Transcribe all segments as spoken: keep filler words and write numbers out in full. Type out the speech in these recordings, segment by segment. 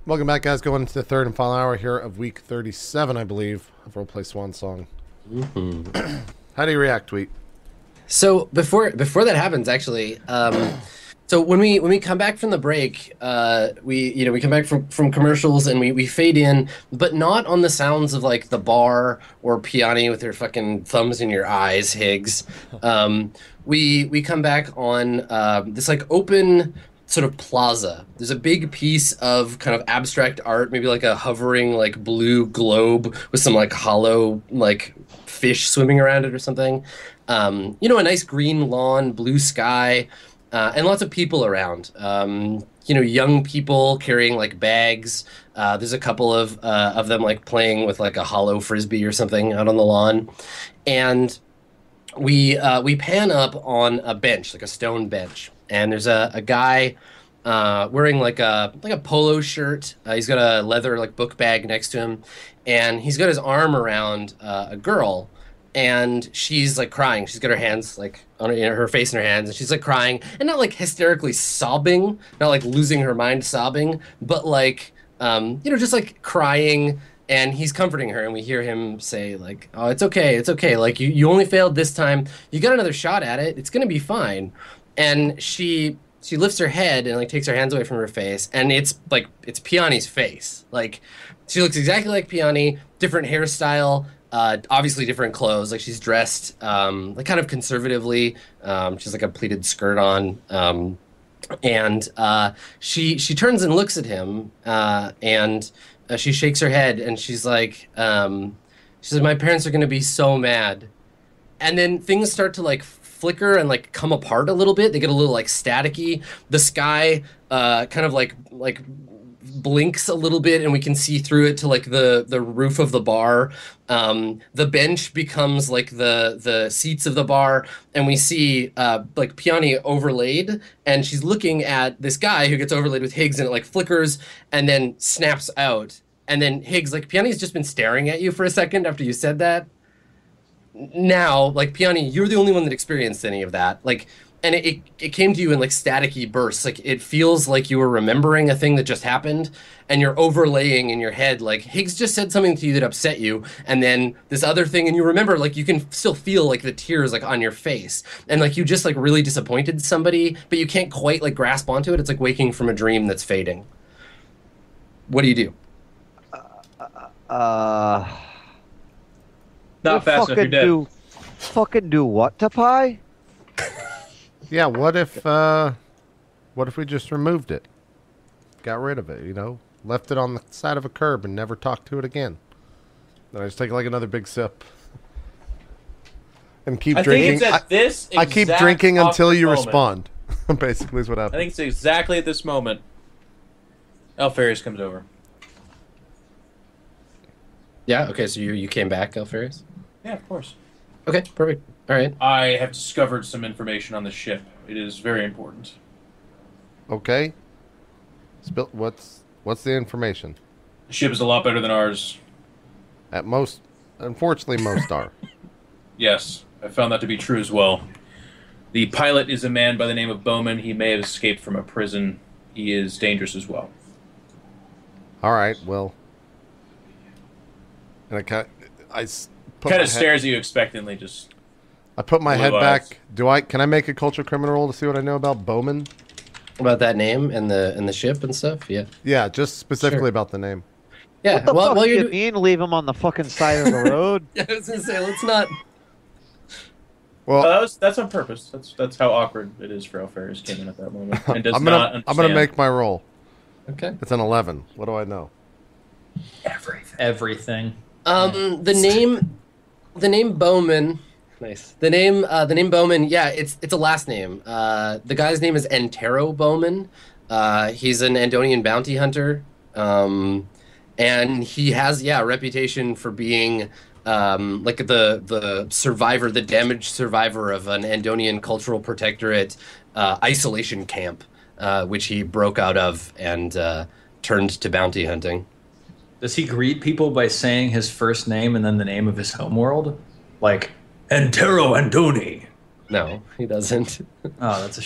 Welcome back, guys. Going into the third and final hour here of week thirty-seven, I believe, of Roleplay Swan Song. Mm-hmm. How do you react, Tweet? So before before that happens, actually, um, so when we when we come back from the break, uh, we you know we come back from, from commercials and we, we fade in, but not on the sounds of like the bar or Piani with her fucking thumbs in your eyes, Higgs. Um, we we come back on uh, this like open sort of plaza. There's a big piece of kind of abstract art, maybe like a hovering like blue globe with some like hollow like fish swimming around it or something. Um, you know, a nice green lawn, blue sky, uh, and lots of people around. Um, you know, young people carrying like bags. Uh, there's a couple of uh, of them like playing with like a hollow frisbee or something out on the lawn, and we uh, we pan up on a bench, like a stone bench. And there's a, a guy uh, wearing like a like a polo shirt. Uh, he's got a leather like book bag next to him, and he's got his arm around uh, a girl, and she's like crying. She's got her hands like on her, you know, her face in her hands, and she's like crying, and not like hysterically sobbing, not like losing her mind sobbing, but like um, you know just like crying. And he's comforting her, and we hear him say like, "Oh, it's okay, it's okay. Like you, you only failed this time. You got another shot at it. It's gonna be fine." And she she lifts her head and like takes her hands away from her face, and it's like it's Piani's face. Like she looks exactly like Piani, different hairstyle, uh, obviously different clothes. Like she's dressed um, like kind of conservatively. Um, she's like a pleated skirt on, um, and uh, she she turns and looks at him, uh, and uh, she shakes her head, and she's like, um, she says, "My parents are going to be so mad." And then things start to like flicker and like come apart a little bit. They get a little like staticky. The sky uh, kind of like like blinks a little bit, and we can see through it to like the the roof of the bar. Um, the bench becomes like the the seats of the bar, and we see uh, like Piani overlaid, and she's looking at this guy who gets overlaid with Higgs, and it like flickers and then snaps out. And then Higgs, like Piani's just been staring at you for a second after you said that. Now, like Piani, you're the only one that experienced any of that. Like, and it, it it came to you in like staticky bursts. Like it feels like you were remembering a thing that just happened, and you're overlaying in your head like Higgs just said something to you that upset you, and then this other thing, and you remember like you can still feel like the tears like on your face, and like you just like really disappointed somebody, but you can't quite like grasp onto it. It's like waking from a dream that's fading. What do you do? Uh. Not fast enough, you're dead. Do, fucking do what to Pi? Yeah, what if, uh, what if we just removed it? Got rid of it, you know? Left it on the side of a curb and never talked to it again. Then I just take like another big sip. And keep I drinking. think it's at I, this I keep exact drinking until you moment. respond. Basically is what happens. I think it's exactly at this moment. Alfarius comes over. Yeah, okay, so you, you came back, Alfarius? Yeah, of course. Okay, perfect. All right. I have discovered some information on the ship. It is very important. Okay. Spill, what's what's the information? The ship is a lot better than ours. At most, unfortunately, most are. Yes, I found that to be true as well. The pilot is a man by the name of Bowman. He may have escaped from a prison. He is dangerous as well. All right, well. And I kind I s- put Kind my of head- stares at you expectantly, just... I put my blue head eyes. back. Do I? Can I make a culture criminal roll to see what I know about Bowman? About that name and the and the ship and stuff, yeah. Yeah, just specifically Sure. about the name. Yeah, What the well, fuck well do you're you do- mean leave him on the fucking side of the road? Yeah, I was gonna say let's not. Well, Oh, that was, that's on purpose. That's that's how awkward it is for Alfarius came in at that moment. And does I'm not gonna understand. I'm gonna make my roll. Okay. It's an eleven. What do I know? everything. Everything. Um, the name, the name Bowman. Nice. The name, uh, the name Bowman. Yeah, it's it's a last name. Uh, the guy's name is Antero Bowman. Uh, he's an Andonian bounty hunter. Um, and he has yeah a reputation for being um, like the the survivor, the damaged survivor of an Andonian cultural protectorate uh, isolation camp, uh, which he broke out of and uh, turned to bounty hunting. Does he greet people by saying his first name and then the name of his homeworld? Like, Antero Andoni. No, he doesn't. Oh, that's a shame.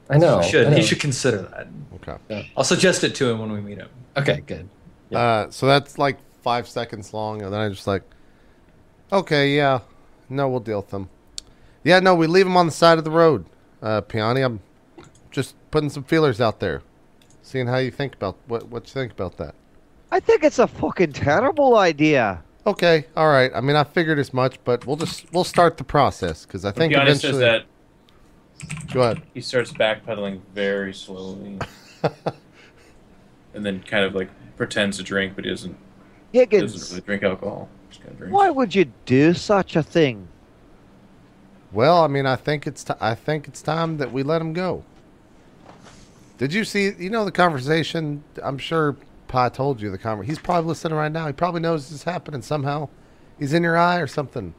I know. He should. I know. He should consider that. Okay. I'll suggest it to him when we meet him. Okay, good. Yeah. Uh, so that's like five seconds long, and then I just like, okay, yeah, no, we'll deal with them. Yeah, no, we leave them on the side of the road. Uh, Piani, I'm just putting some feelers out there, seeing how you think about what what you think about that. I think it's a fucking terrible idea. Okay, all right. I mean, I figured as much, but we'll just we'll start the process because I think Giannis eventually. says that Go ahead. he starts backpedaling very slowly, and then kind of like pretends to drink, but he doesn't. He doesn't Higgins, really drink alcohol. Just kind of drinks. why would you do such a thing? Well, I mean, I think it's t- I think it's time that we let him go. Did you see? You know the conversation. I'm sure Pa told you the conversation. He's probably listening right now. He probably knows this is happening somehow. He's in your eye or something.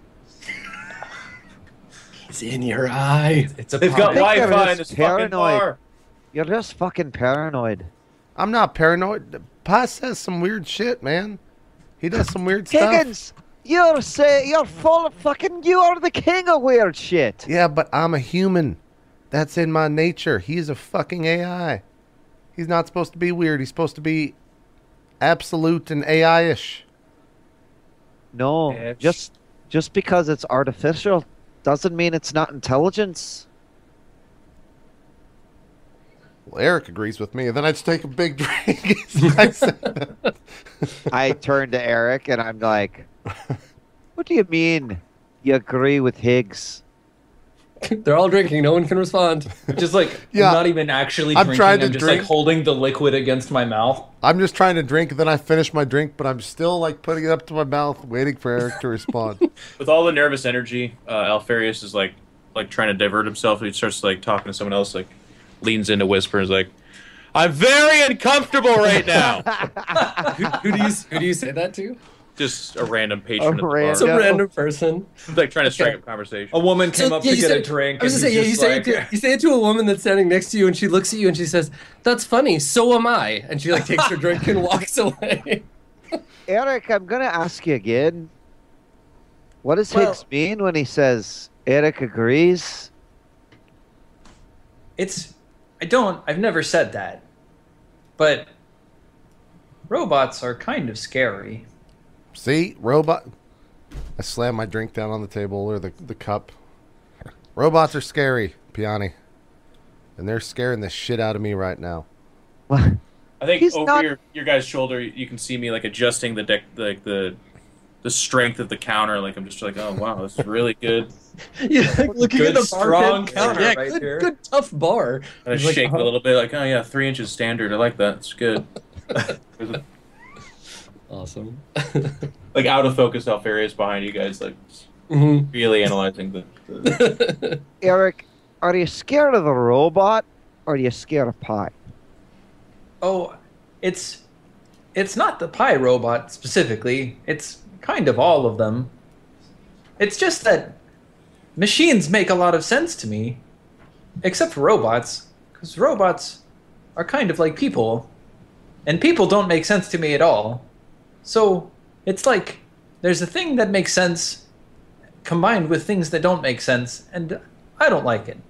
It's in your eye. It's a They've got I think they're Wi-Fi in just this fucking paranoid. bar. You're just fucking paranoid. I'm not paranoid. Pa says some weird shit, man. He does some weird stuff. Higgins, you're say you're full of fucking. You are the king of weird shit. Yeah, but I'm a human. That's in my nature. He's a fucking A I. He's not supposed to be weird. He's supposed to be absolute and A I-ish. No, Bitch. just just because it's artificial doesn't mean it's not intelligence. Well, Eric agrees with me, and then I just take a big drink. I said- I turn to Eric and I'm like, "What do you mean? You agree with Higgs?" They're all drinking. No one can respond. Just like Yeah. not even actually I'm drinking. trying to I'm just drink. like holding the liquid against my mouth. I'm just trying to drink, and then I finish my drink, but I'm still like putting it up to my mouth, waiting for Eric to respond. With all the nervous energy, uh, Alfarius is like like trying to divert himself. He starts like talking to someone else, like leans in to whisper, and is like, "I'm very uncomfortable right now." who, who do you who do you say that to? Just a random patron at the random- bar. Some Yeah. random person. like trying to strike Okay. up conversation. A woman came So, up yeah, to you get say- a drink. I was and gonna say, he's yeah, you just say, like, it to, you say it to a woman that's standing next to you, and she looks at you and she says, "That's funny. So am I." And she like takes her drink and walks away. Eric, I'm gonna ask you again. What does Well- Higgs mean when he says Eric agrees? It's. I don't. I've never said that. But robots are kind of scary. See, robot. I slam my drink down on the table or the the cup. Robots are scary, Piani, and they're scaring the shit out of me right now. What? I think He's over not- your, your guy's shoulder, you can see me like adjusting the deck, like the the strength of the counter. Like I'm just like, oh wow, this is really good. You're like looking Good, at the strong bartender. counter Yeah, right good, here. good tough bar. And I He's like, shake "Oh." a little bit, like, oh yeah, three inches standard. I like that. It's good. Awesome. Like out of focus, Alfarius behind you guys, like Mhm. really analyzing the. the Eric, are you scared of the robot or are you scared of pie? Oh, it's. It's not the pie robot specifically. It's kind of all of them. It's just that machines make a lot of sense to me, except for robots, because robots are kind of like people, and people don't make sense to me at all. So it's like there's a thing that makes sense combined with things that don't make sense, and I don't like it.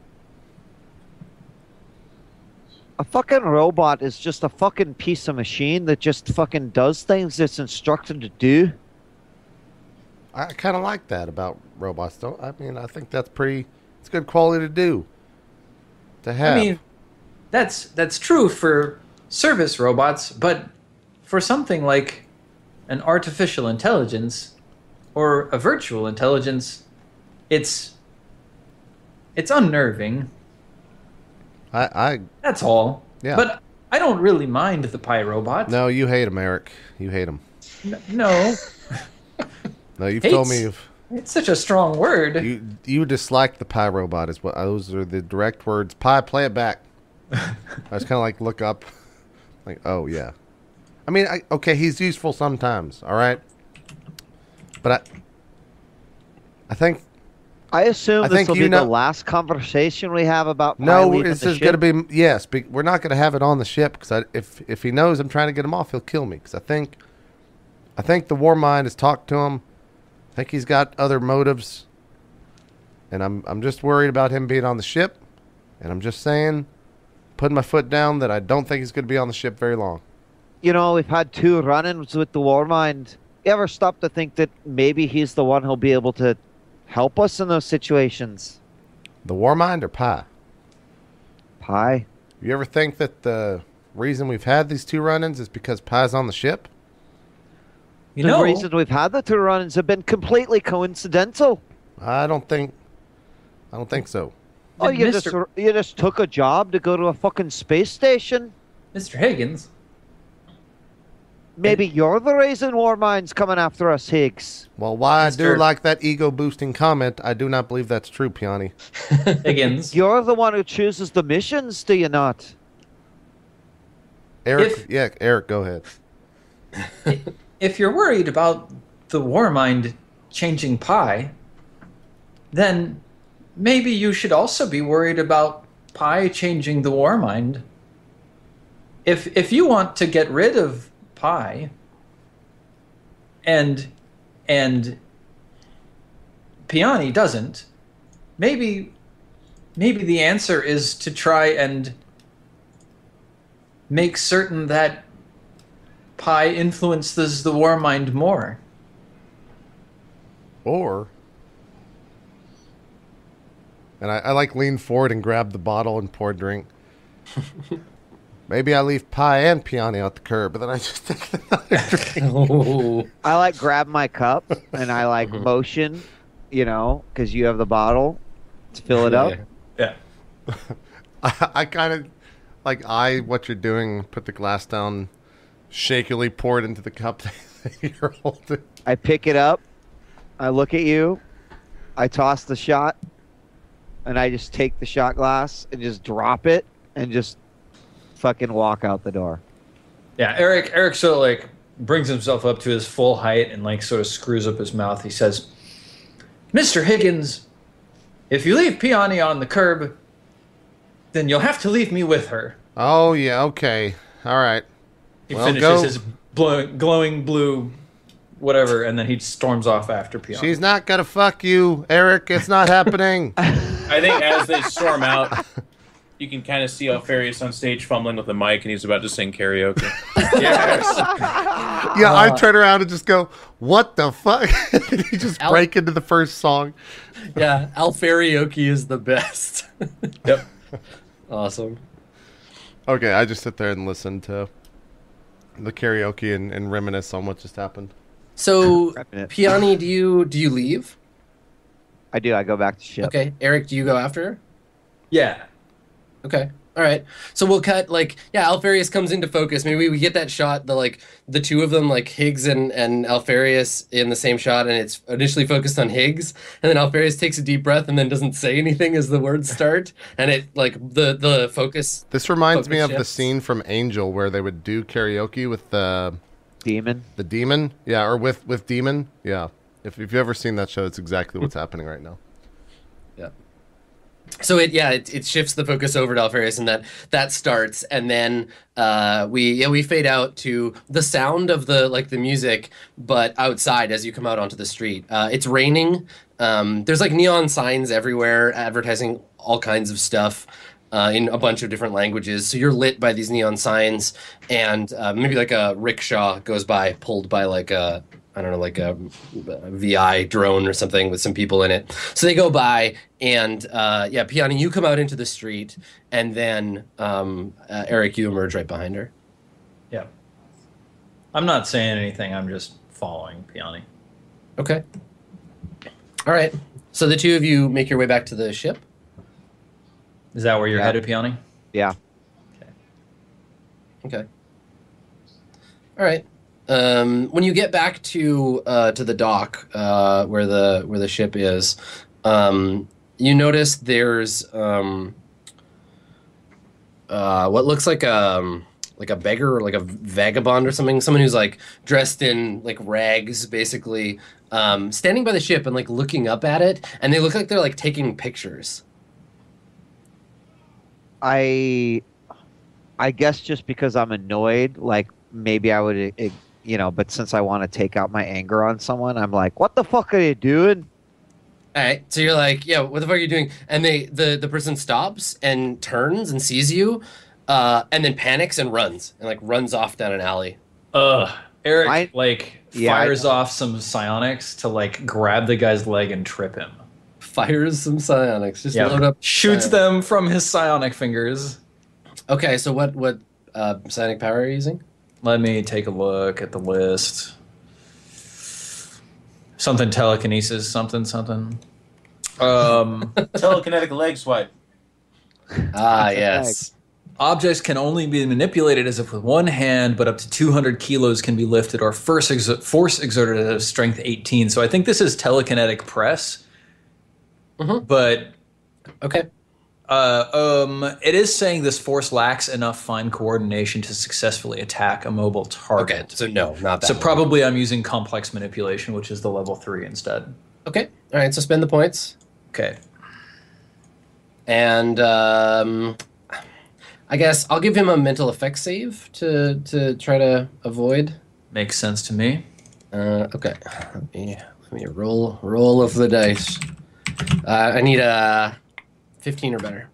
A fucking robot is just a fucking piece of machine that just fucking does things it's instructed to do. I kind of like that about robots. Don't I mean? I think that's pretty. It's good quality to do. To have. I mean, that's that's true for service robots, but for something like an artificial intelligence or a virtual intelligence, it's it's unnerving. I, I That's all. Yeah. But I don't really mind the pie robot. no, you hate him, Eric. You hate him. N- no, No, you've told me Hates? you've, it's such a strong word. you you dislike the pie robot. Is what those are the direct words. Pie, play it back. I just kind of like look up, like, oh yeah. I mean, I, okay, he's useful sometimes. All right, but I, I think I assume I this think will you be know- the last conversation we have about pie no, leaving this the is going to ship. be yes. Be, we're not going to have it on the ship because if if he knows I'm trying to get him off, he'll kill me. Because I think, I think the War Mind has talked to him. I think he's got other motives, and I'm I'm just worried about him being on the ship. And I'm just saying, putting my foot down that I don't think he's going to be on the ship very long. You know, we've had two run-ins with the Warmind. You ever stop to think that maybe he's the one who'll be able to help us in those situations? The Warmind or Pi? Pi. You ever think that the reason we've had these two run-ins is because Pi's on the ship? You the know, reason we've had the two run-ins have been completely coincidental. I don't think. I don't think so. Oh, Did you Mister just you just took a job to go to a fucking space station? Mister Higgins, Maybe you're the reason Warmind's coming after us, Higgs. Well, why I do Mister like that ego-boosting comment, I do not believe that's true, Peony. Higgins, You're the one who chooses the missions, do you not? Eric, If- yeah, Eric, go ahead. if you're worried about the Warmind changing Pi, then maybe you should also be worried about Pi changing the Warmind. If if you want to get rid of Pi, and and Peony doesn't, maybe maybe the answer is to try and make certain that Pi influences the Warmind more. Or, and I, I like lean forward and grab the bottle and pour a drink. Maybe I leave Pi and Peony out the curb, but then I just take another drink. Oh. I like grab my cup and I like motion, you know, because you have the bottle to fill it up. Yeah. I, I kind of like I what you're doing. Put the glass down, shakily pour it into the cup that you're holding. I pick it up. I look at you. I toss the shot, and I just take the shot glass and just drop it and just fucking walk out the door. Yeah, Eric Eric sort of like brings himself up to his full height and like sort of screws up his mouth. He says, Mister Higgins, if you leave Peony on the curb, then you'll have to leave me with her. Oh yeah, okay, all right. He Well, finishes go. his glowing, glowing blue whatever, and then he storms off after Peony. She's not gonna fuck you, Eric. It's not happening. I think as they storm out, you can kind of see Alfarius on stage fumbling with the mic, and he's about to sing karaoke. Yes. Yeah, I turn around and just go, "What the fuck?" And you just Al- break into the first song. Yeah, Alfarioke is the best. Yep. Awesome. Okay, I just sit there and listen to the karaoke and, and reminisce on what just happened. So, Repping it. Peony, do you do you leave? I do. I go back to ship. Okay, Eric, do you go after her? Yeah. Okay. All right. So we'll cut like yeah, Alfarius comes into focus. Maybe we get that shot, the like the two of them, like Higgs and, and Alfarius in the same shot, and it's initially focused on Higgs, and then Alfarius takes a deep breath and then doesn't say anything as the words start, and it like the the focus. This reminds me Focus of the shifts. scene from Angel where they would do karaoke with the Demon. the demon. Yeah, or with with demon. Yeah. If if you've ever seen that show, it's exactly what's happening right now. Yeah. So it yeah it, it shifts the focus over to Alfarius, and that that starts, and then uh, we yeah we fade out to the sound of the like the music, but outside as you come out onto the street. Uh, it's raining. Um, there's like neon signs everywhere advertising all kinds of stuff uh, in a bunch of different languages. So you're lit by these neon signs, and uh, maybe like a rickshaw goes by pulled by like a I don't know, like a, a V I drone or something with some people in it. So they go by, and uh, yeah, Peony, you come out into the street, and then um, uh, Eric, you emerge right behind her. Yeah. I'm not saying anything. I'm just following Peony. Okay. All right. So the two of you make your way back to the ship. Is that where you're Yeah. headed, Peony? Yeah. Okay. All right. Um, when you get back to uh, to the dock uh, where the where the ship is, um, you notice there's um, uh, what looks like a like a beggar or like a vagabond or something, someone who's like dressed in like rags, basically, um, standing by the ship and like looking up at it, and they look like they're like taking pictures. I, I guess just because I'm annoyed, like maybe I would, eh, you know, but since I want to take out my anger on someone, I'm like, what the fuck are you doing? All right, so you're like, yeah, what the fuck are you doing? And they, the, the person stops and turns and sees you, uh, and then panics and runs and like runs off down an alley. Ugh. Eric I- like Yeah, I- fires off some psionics to like grab the guy's leg and trip him. Fires some psionics. Just Yeah. load up. Shoots psionics. them from his psionic fingers. Okay, so what what uh, psionic power are you using? Let me take a look at the list. Something telekinesis, something, something. Um, Telekinetic leg swipe. Ah, That's a yes. objects can only be manipulated as if with one hand, but up to two hundred kilos can be lifted or force, exer- force exerted at a strength eighteen. So I think this is telekinetic press. Mhm. But Okay. uh, um, it is saying this force lacks enough fine coordination to successfully attack a mobile target. Okay. So no, not that. So one. probably I'm using complex manipulation, which is the level three instead. Okay. All right. So spend the points, Okay. and um, I guess I'll give him a mental effect save to to try to avoid. Makes sense to me. Uh, okay. Let me let me roll roll of the dice. Uh, I need a fifteen or better.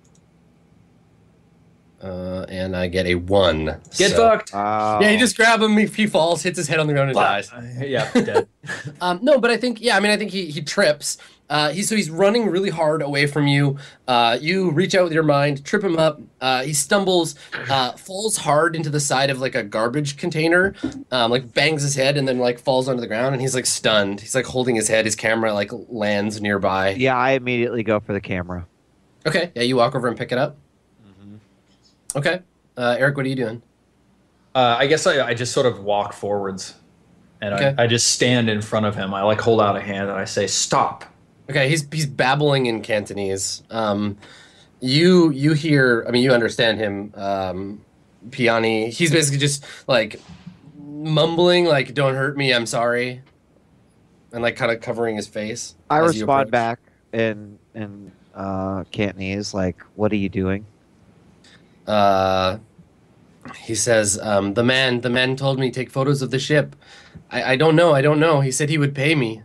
Uh, and I get a one. Get so- fucked. Oh. Yeah, you just grab him. He, he falls, hits his head on the ground, and dies. Uh, yeah, dead. Um, no, but I think yeah. I mean, I think he he trips. Uh, he so he's running really hard away from you. Uh, you reach out with your mind, trip him up. Uh, he stumbles, uh, falls hard into the side of like a garbage container, um, like bangs his head, and then like falls onto the ground. And he's like stunned. He's like holding his head. His camera like lands nearby. Yeah, I immediately go for the camera. Okay. Yeah, you walk over and pick it up. Okay. Uh, Eric, what are you doing? Uh, I guess I, I just sort of walk forwards, and Okay. I, I just stand in front of him. I like hold out a hand and I say, "Stop." Okay, he's he's babbling in Cantonese. Um, you you hear? I mean, you understand him, um, Piani. He's basically just like mumbling, like "Don't hurt me, I'm sorry," and like kind of covering his face. I as you respond approach. back in in uh, Cantonese, like, "What are you doing?" Uh, he says, um, "The man, the man told me take photos of the ship. I, I don't know, I don't know. He said he would pay me."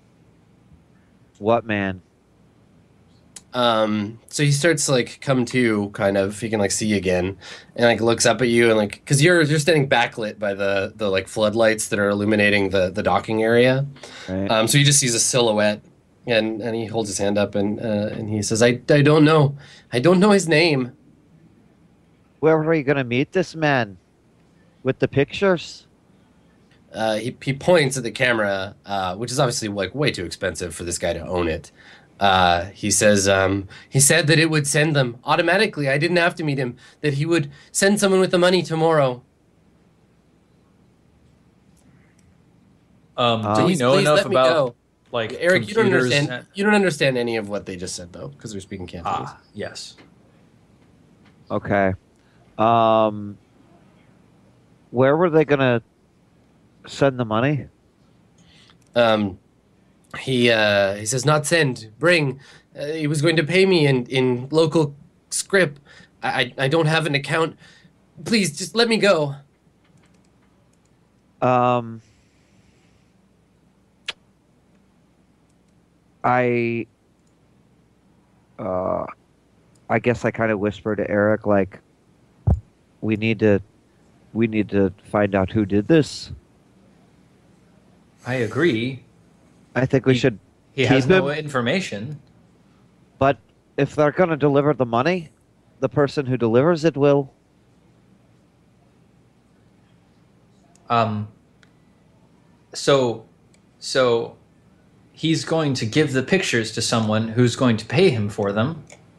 What man? Um, so he starts to, like come to kind of he can like see again and like looks up at you and like because you're you're standing backlit by the the like floodlights that are illuminating the the docking area. Right? Um, so he just sees a silhouette and and he holds his hand up and uh, and he says, "I I don't know, I don't know his name." Where are you gonna meet this man? With the pictures? Uh, he he points at the camera, uh, which is obviously like way too expensive for this guy to own it. Uh, he says um, he said that it would send them automatically. I didn't have to meet him. That he would send someone with the money tomorrow. Um, Uh, do we Please- know please enough let me about go. like Eric, you don't computers understand. and- You don't understand any of what they just said though, because they're speaking Cantonese. Ah, yes. Okay. Um, where were they gonna send the money? Um, he uh, he says not send, bring. Uh, he was going to pay me in in local script. I, I I don't have an account. Please just let me go. Um, I, uh, I guess I kind of whispered to Eric, like, we need to, we need to find out who did this. I agree. I think we He- should, He has Keep no him- information. but if they're going to deliver the money, the person who delivers it will. Um, so, so he's going to give the pictures to someone who's going to pay him for them.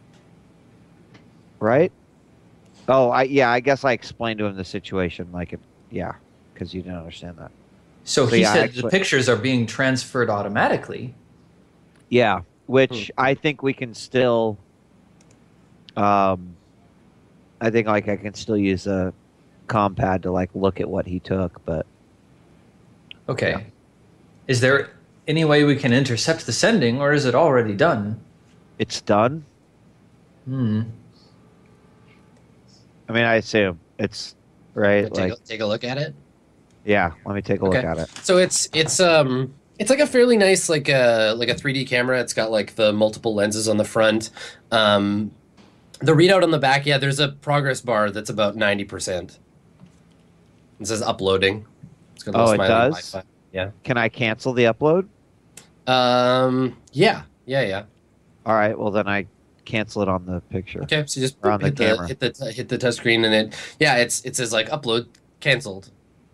Right? Oh, I yeah. I guess I explained to him the situation, like it. Yeah, because you didn't understand that. So So he yeah, said actually- the pictures are being transferred automatically. Yeah, which I think we can still. Um, I think like I can still use a compad to like look at what he took, but Okay. Yeah. Is there any way we can intercept the sending, or is it already done? it's done. Hmm. I mean, I assume it's right. Take, Like, a, take a look at it. yeah. Let me take a look Okay. at it. So it's it's um it's like a fairly nice like a like a three D camera. It's got like the multiple lenses on the front. Um, The readout on the back, yeah, there's a progress bar that's about ninety percent. It says uploading. It's got a little Oh, it smiley does? Wi-Fi. Yeah. Can I cancel the upload? Um. Yeah. Yeah. Yeah. All right. Well, then I cancel it on the picture. Okay. So just Or on the hit the, camera. hit the hit the touch screen and it yeah it's it says like upload canceled.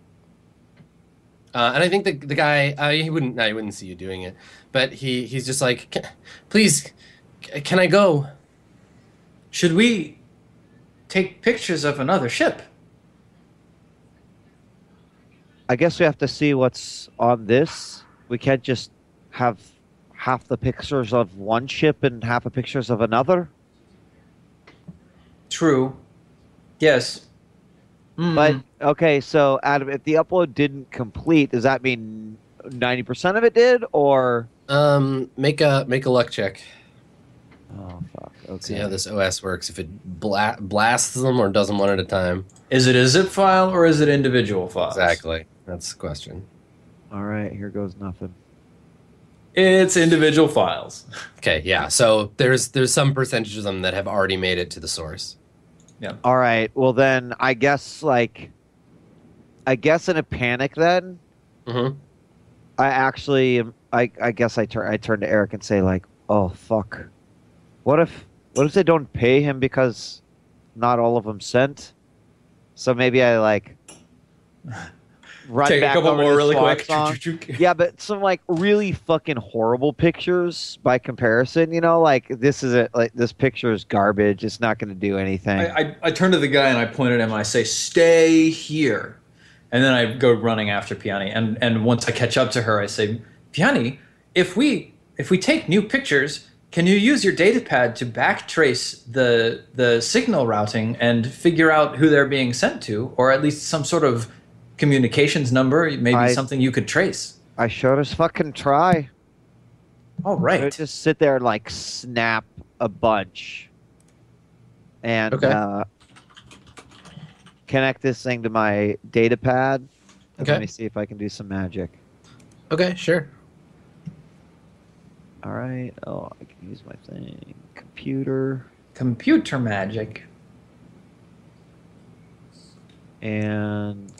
Uh, and I think the the guy uh, he wouldn't no, he wouldn't see you doing it, but he he's just like, "Can- please, c- can I go? Should we take pictures of another ship? I guess we have to see what's on this. We can't just have half the pictures of one ship and half the pictures of another. True. Yes. Mm. But okay, so Adam, if the upload didn't complete, does that mean ninety percent of it did, or? Um, make a make a luck check. Oh fuck. Okay. See how this O S works. If it bla- blasts them or does them one at a time. Is it a zip file or is it individual files? Exactly. That's the question. All right, here goes nothing. It's individual files. Okay. Yeah. So there's there's some percentage of them that have already made it to the source. All right. Well, then I guess like, I guess in a panic, then Mm-hmm. I actually, am- I I guess I turn I turn to Eric and say like, oh fuck, what if what if they don't pay him because not all of them sent? So maybe I like run Take a back couple over more to really Swan quick. Song. Yeah, but some like really fucking horrible pictures by comparison. You know, like this is a, like this picture is garbage. It's not going to do anything. I, I, I turn to the guy and I point at him and I say, "Stay here," and then I go running after Piani. And and once I catch up to her, I say, "Piani, if we if we take new pictures, can you use your data pad to backtrace the the signal routing and figure out who they're being sent to, or at least some sort of communications number, maybe I- something you could trace?" I sure as fucking try. All I right. just sit there and like snap a bunch, and Okay. uh, connect this thing to my data pad. And Okay. Let me see if I can do some magic. Okay. Sure. All right. Oh, I can use my thing. Computer Computer magic. and.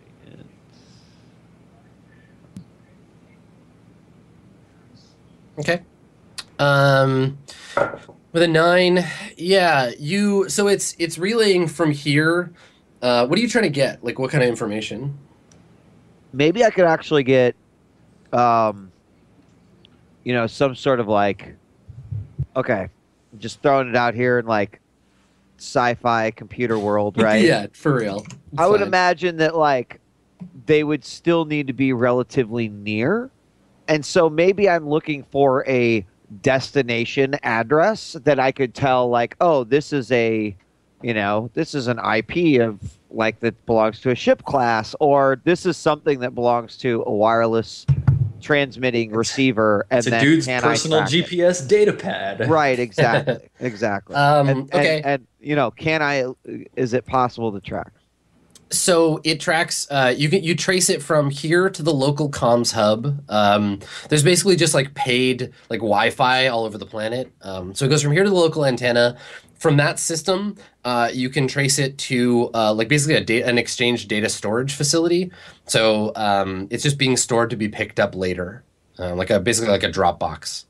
Okay. Um, with a nine, yeah, you. So it's it's relaying from here. Uh, what are you trying to get? Like, what kind of information? Maybe I could actually get, um, you know, some sort of like, okay, just throwing it out here in like sci-fi computer world, right? Yeah, for real. I would Fine. imagine that like they would still need to be relatively near. And so maybe I'm looking for a destination address that I could tell like, oh, this is a, you know, this is an I P of like that belongs to a ship class, or this is something that belongs to a wireless transmitting receiver. And It's a then dude's can I personal track G it? P S data pad. Right, exactly, exactly. Um, and, okay. and, and you know, can I? Is it possible to track? So it tracks. Uh, you can you trace it from here to the local comms hub. Um, there's basically just like paid like Wi-Fi all over the planet. Um, so it goes from here to the local antenna. From that system, uh, you can trace it to uh, like basically a da- an exchange data storage facility. So um, it's just being stored to be picked up later, uh, like a basically like a Dropbox.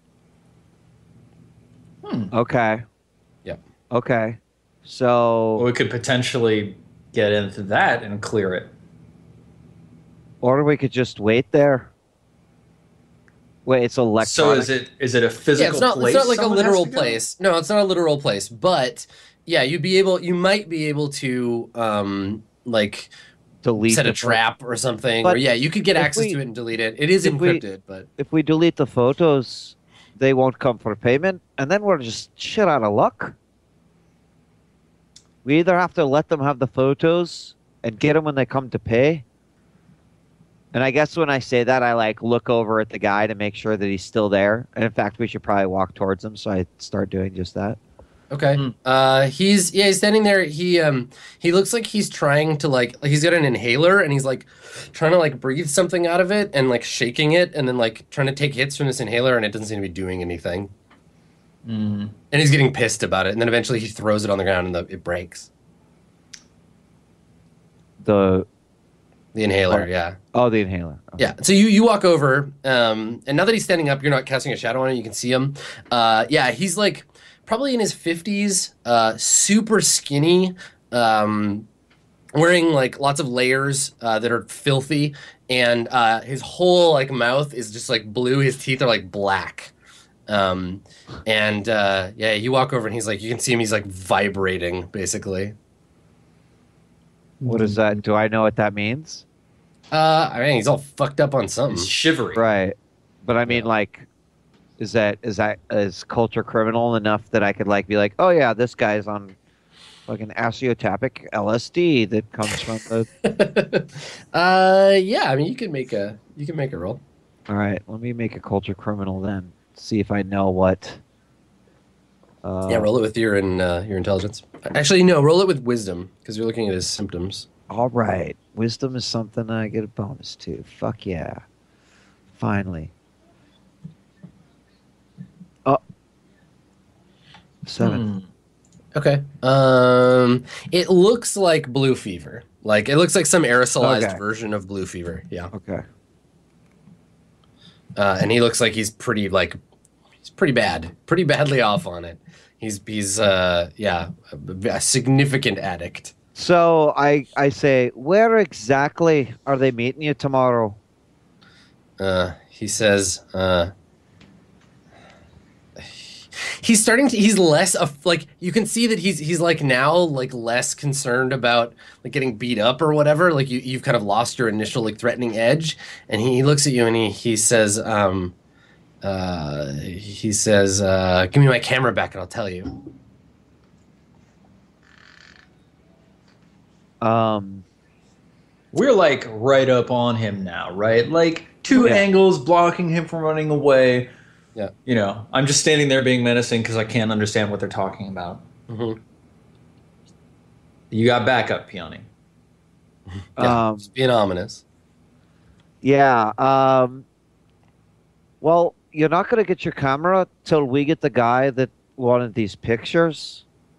Okay. Yep. Okay. So. Well, we could potentially get into that and clear it. Or we could just wait there. Wait, it's So electronic. is it is it a physical Yeah, it's not place? it's not like a someone has literal to go? place. No, it's not a literal place. But yeah, you'd be able. You might be able to um, like. delete set a the pho- trap or something, But or yeah, you could get if access we- to it and delete it. It is if we- encrypted, but If we delete the photos, they won't come for payment, and then we're just shit out of luck. We either have to let them have the photos and get them when they come to pay. And I guess when I say that, I like look over at the guy to make sure that he's still there. And in fact, we should probably walk towards him, so I start doing just that. okay. Hmm. Uh, he's yeah, he's standing there. He um he looks like he's trying to like like he's got an inhaler and he's like trying to like breathe something out of it and like shaking it and then like trying to take hits from this inhaler and it doesn't seem to be doing anything. Mm. And he's getting pissed about it. And then eventually he throws it on the ground and the, it breaks. The The inhaler, Oh. yeah. oh, the inhaler. Okay. Yeah. So you, you walk over, um, and now that he's standing up, you're not casting a shadow on it. You can see him. Uh, yeah, he's like probably in his fifties, uh, super skinny, um, wearing like lots of layers uh, that are filthy, and uh, his whole like mouth is just like blue. His teeth are like black. Um, and uh, yeah, you walk over and he's like, you can see him. He's like vibrating, basically. What is that? Do I know what that means? Uh, I mean, he's all fucked up on something. He's shivery. Right. But I mean, Yeah. like, is that is that is culture criminal enough that I could like be like, oh yeah, this guy's on like an acetotapic L S D that comes from the. uh, yeah. I mean, you can make a you can make a roll. All right, let me make a culture criminal then. See if I know what. Uh, Yeah, roll it with your in, uh, your intelligence. Actually, no, roll it with wisdom because you're looking at his symptoms. All right, wisdom is something I get a bonus to. Fuck yeah! Finally. Oh. Seven. Hmm. Okay. Um, it looks like blue fever. Like it looks like some aerosolized Okay. version of blue fever. Yeah. Okay. Uh, and he looks like he's pretty like he's pretty bad, pretty badly off on it. He's he's uh yeah a, a significant addict. So I I say, where exactly are they meeting you tomorrow? Uh, he says, uh, he's starting to, he's less of like, you can see that he's, he's like now like less concerned about like getting beat up or whatever. Like you, you've kind of lost your initial like threatening edge. And he, he looks at you and he, he says, um, uh, he says, uh, give me my camera back and I'll tell you. Um. We're like right up on him now, right? Like two Yeah. angles blocking him from running away. Yeah. You know, I'm just standing there being menacing because I can't understand what they're talking about. Mhm. You got backup, Peony. Yeah, Um. just being ominous. Yeah. Um. Well, you're not gonna get your camera till we get the guy that wanted these pictures.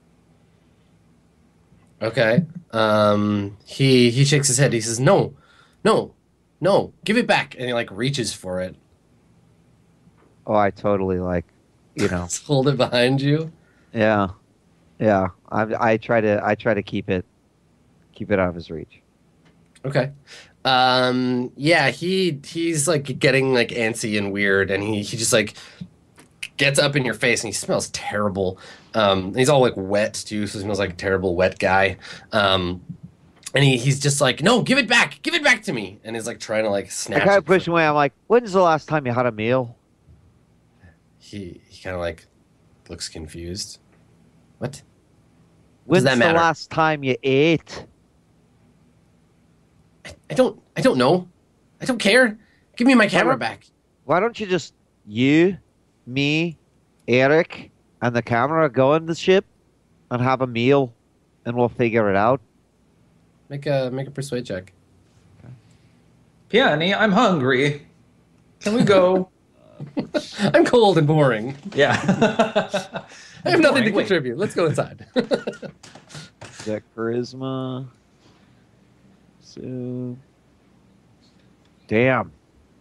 Okay. Um, he, he shakes his head. He says, no, no, no, give it back. And he like reaches for it. Oh, I totally like, you know. Just hold it behind you. Yeah. Yeah. I I try to I try to keep it keep it out of his reach. Okay. Um, yeah, he he's like getting like antsy and weird, and he he just like gets up in your face, and he smells terrible. Um, and he's all like wet too, so he smells like a terrible wet guy. Um, and he he's just like, no, give it back, give it back to me, and he's like trying to like I snatch. kind it of push from- him away. I'm like, when's the last time you had a meal? He he kind of like looks confused. What? When's that the matter? last time you ate? I don't I don't know. I don't care. Give me my camera back. Why don't you just you, me, Eric, and the camera go on the ship and have a meal, and we'll figure it out. Make a make a persuade check. Peony, I'm hungry. Can we go? I'm cold and boring. Yeah. I have nothing to Boring. Wait. contribute. Let's go inside. Is that charisma? So, damn.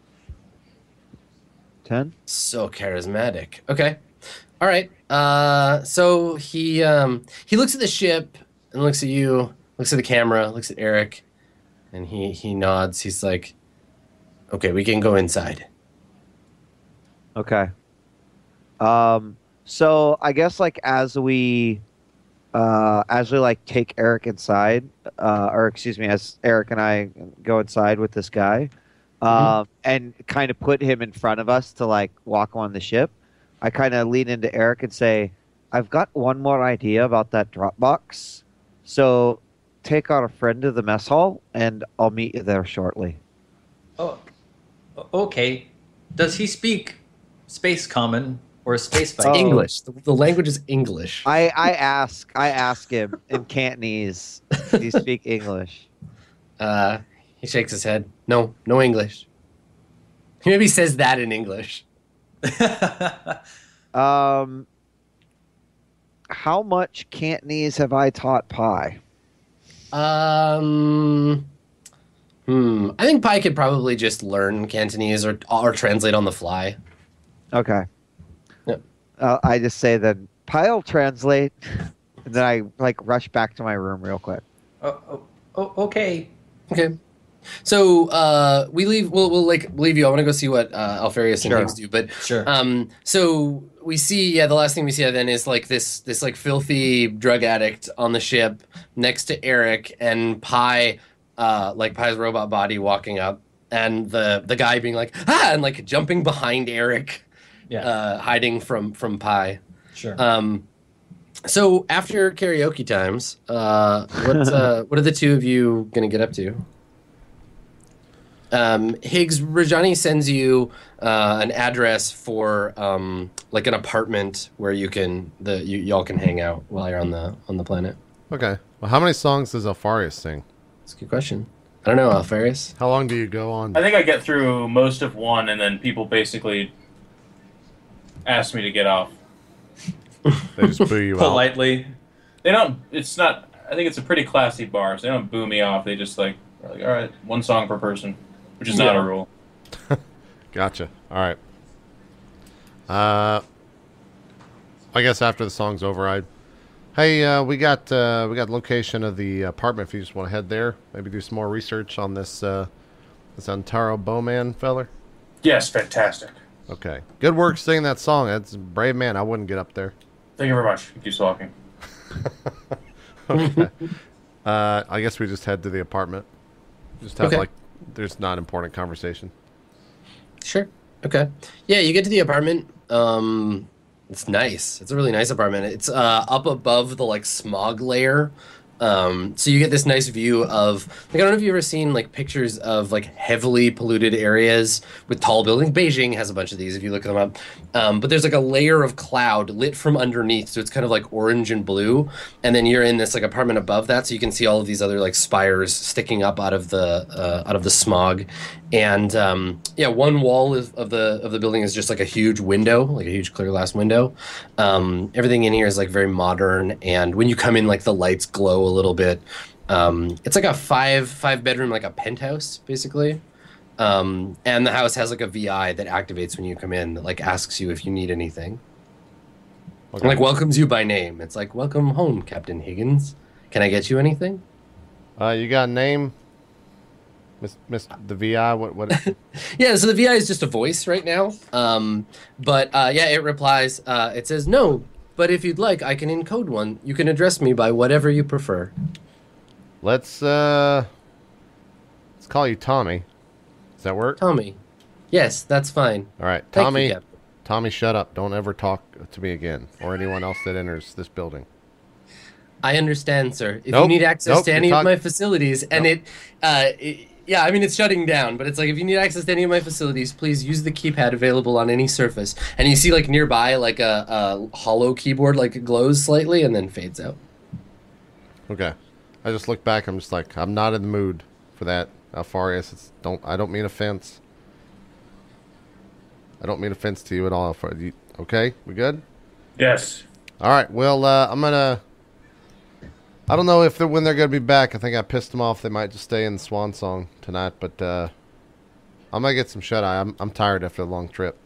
Ten. So charismatic. Okay. All right. Uh, so he um, he looks at the ship and looks at you, looks at the camera, looks at Eric, and he he nods. He's like, "Okay, we can go inside." Okay. Um. So I guess like as we, uh, as we like take Eric inside, uh, or excuse me, as Eric and I go inside with this guy, um, and kind of put him in front of us to like walk on the ship, I kind of lean into Eric and say, "I've got one more idea about that Dropbox. So take out a friend to the mess hall, and I'll meet you there shortly." Oh, o- okay. Does he speak space common or space Oh. Viking? English. The, the language is English. I, I ask I ask him in Cantonese, does he speak English? Uh, he shakes his head. No, no English. He maybe says that in English. Um, how much Cantonese have I taught Pi? Um, hmm. I think Pi could probably just learn Cantonese or or translate on the fly. Okay. Yep. Uh, I just say that Pi will translate, and then I like rush back to my room real quick. Oh, oh, oh, okay. Okay. So uh, we leave. We'll, we'll like leave you. I want to go see what uh, Alfarius and Sure. Higgs do. But Sure. um, so we see. Yeah, the last thing we see then is like this this like filthy drug addict on the ship next to Eric and Pi, uh, like Pi's robot body walking up, and the the guy being like ah and like jumping behind Eric, Yeah. uh, hiding from from Pi. Sure. Um, so after karaoke times, uh, what uh, what are the two of you gonna get up to? Um, Higgs, Rajani sends you uh, an address for um, like an apartment where you can the you y'all can hang out while you're on the on the planet. Okay. Well, how many songs does Alfarius sing? That's a good question. I don't know, Alfarius. How long do you go on? I think I get through most of one, and then people basically ask me to get off. They just boo you out. Politely. They don't. It's not. I think it's a pretty classy bar, so they don't boo me off. They just like are like, all right, one song per person, which is not Yeah. a rule. Gotcha. All right. Uh, I guess after the song's over, I. Hey, uh, we got uh, we got location of the apartment. If you just want to head there, maybe do some more research on this uh, this Antaro Bowman feller. Yes, fantastic. Okay. Good work singing that song. That's a brave man. I wouldn't get up there. Thank you very much. He keeps walking. Okay. uh, I guess we just head to the apartment. Just have Okay. like, there's not important conversation. Sure. Okay. Yeah, you get to the apartment. Um, it's nice. It's a really nice apartment. It's uh, up above the like smog layer. Um, so you get this nice view of like I don't know if you've ever seen like pictures of like heavily polluted areas with tall buildings. Beijing has a bunch of these if you look them up. Um, but there's like a layer of cloud lit from underneath, so it's kind of like orange and blue. And then you're in this like apartment above that, so you can see all of these other like spires sticking up out of the uh, out of the smog. And um, yeah, one wall is, of the of the building is just like a huge window, like a huge clear glass window. Um, everything in here is like very modern, and when you come in, like the lights glow a little bit. Um, it's like a five five bedroom, like a penthouse, basically. Um, and the house has like a V I that activates when you come in, that like asks you if you need anything. Okay. And, like welcomes you by name. It's like, welcome home, Captain Higgins. Can I get you anything? Uh, you got a name, Miss Miss the V I. What what? Yeah, so the V I is just a voice right now. Um, but uh, yeah, it replies. Uh, it says, no, but if you'd like, I can encode one. You can address me by whatever you prefer. Let's uh, let's call you Tommy. Does that work? Tommy. Yes, that's fine. All right, Thank you, Tommy. Captain. Tommy, shut up. Don't ever talk to me again or anyone else that enters this building. I understand, sir. If Nope, you need access nope, to you're any talk- of my facilities, and Nope. it, uh, it, yeah, I mean, it's shutting down, but it's like, if you need access to any of my facilities, please use the keypad available on any surface. And you see, like, nearby, like, a, a hollow keyboard, like, it glows slightly and then fades out. Okay. I just look back. I'm just like, I'm not in the mood for that. Alfarius, it's don't. I don't mean offense. I don't mean offense to you at all. Alfar- you- Okay, we good? Yes. All right. Well, uh, I'm gonna. I don't know if they're, when they're gonna be back. I think I pissed them off. They might just stay in Swan Song tonight. But uh, I'm gonna get some shut eye. I'm I'm tired after a long trip.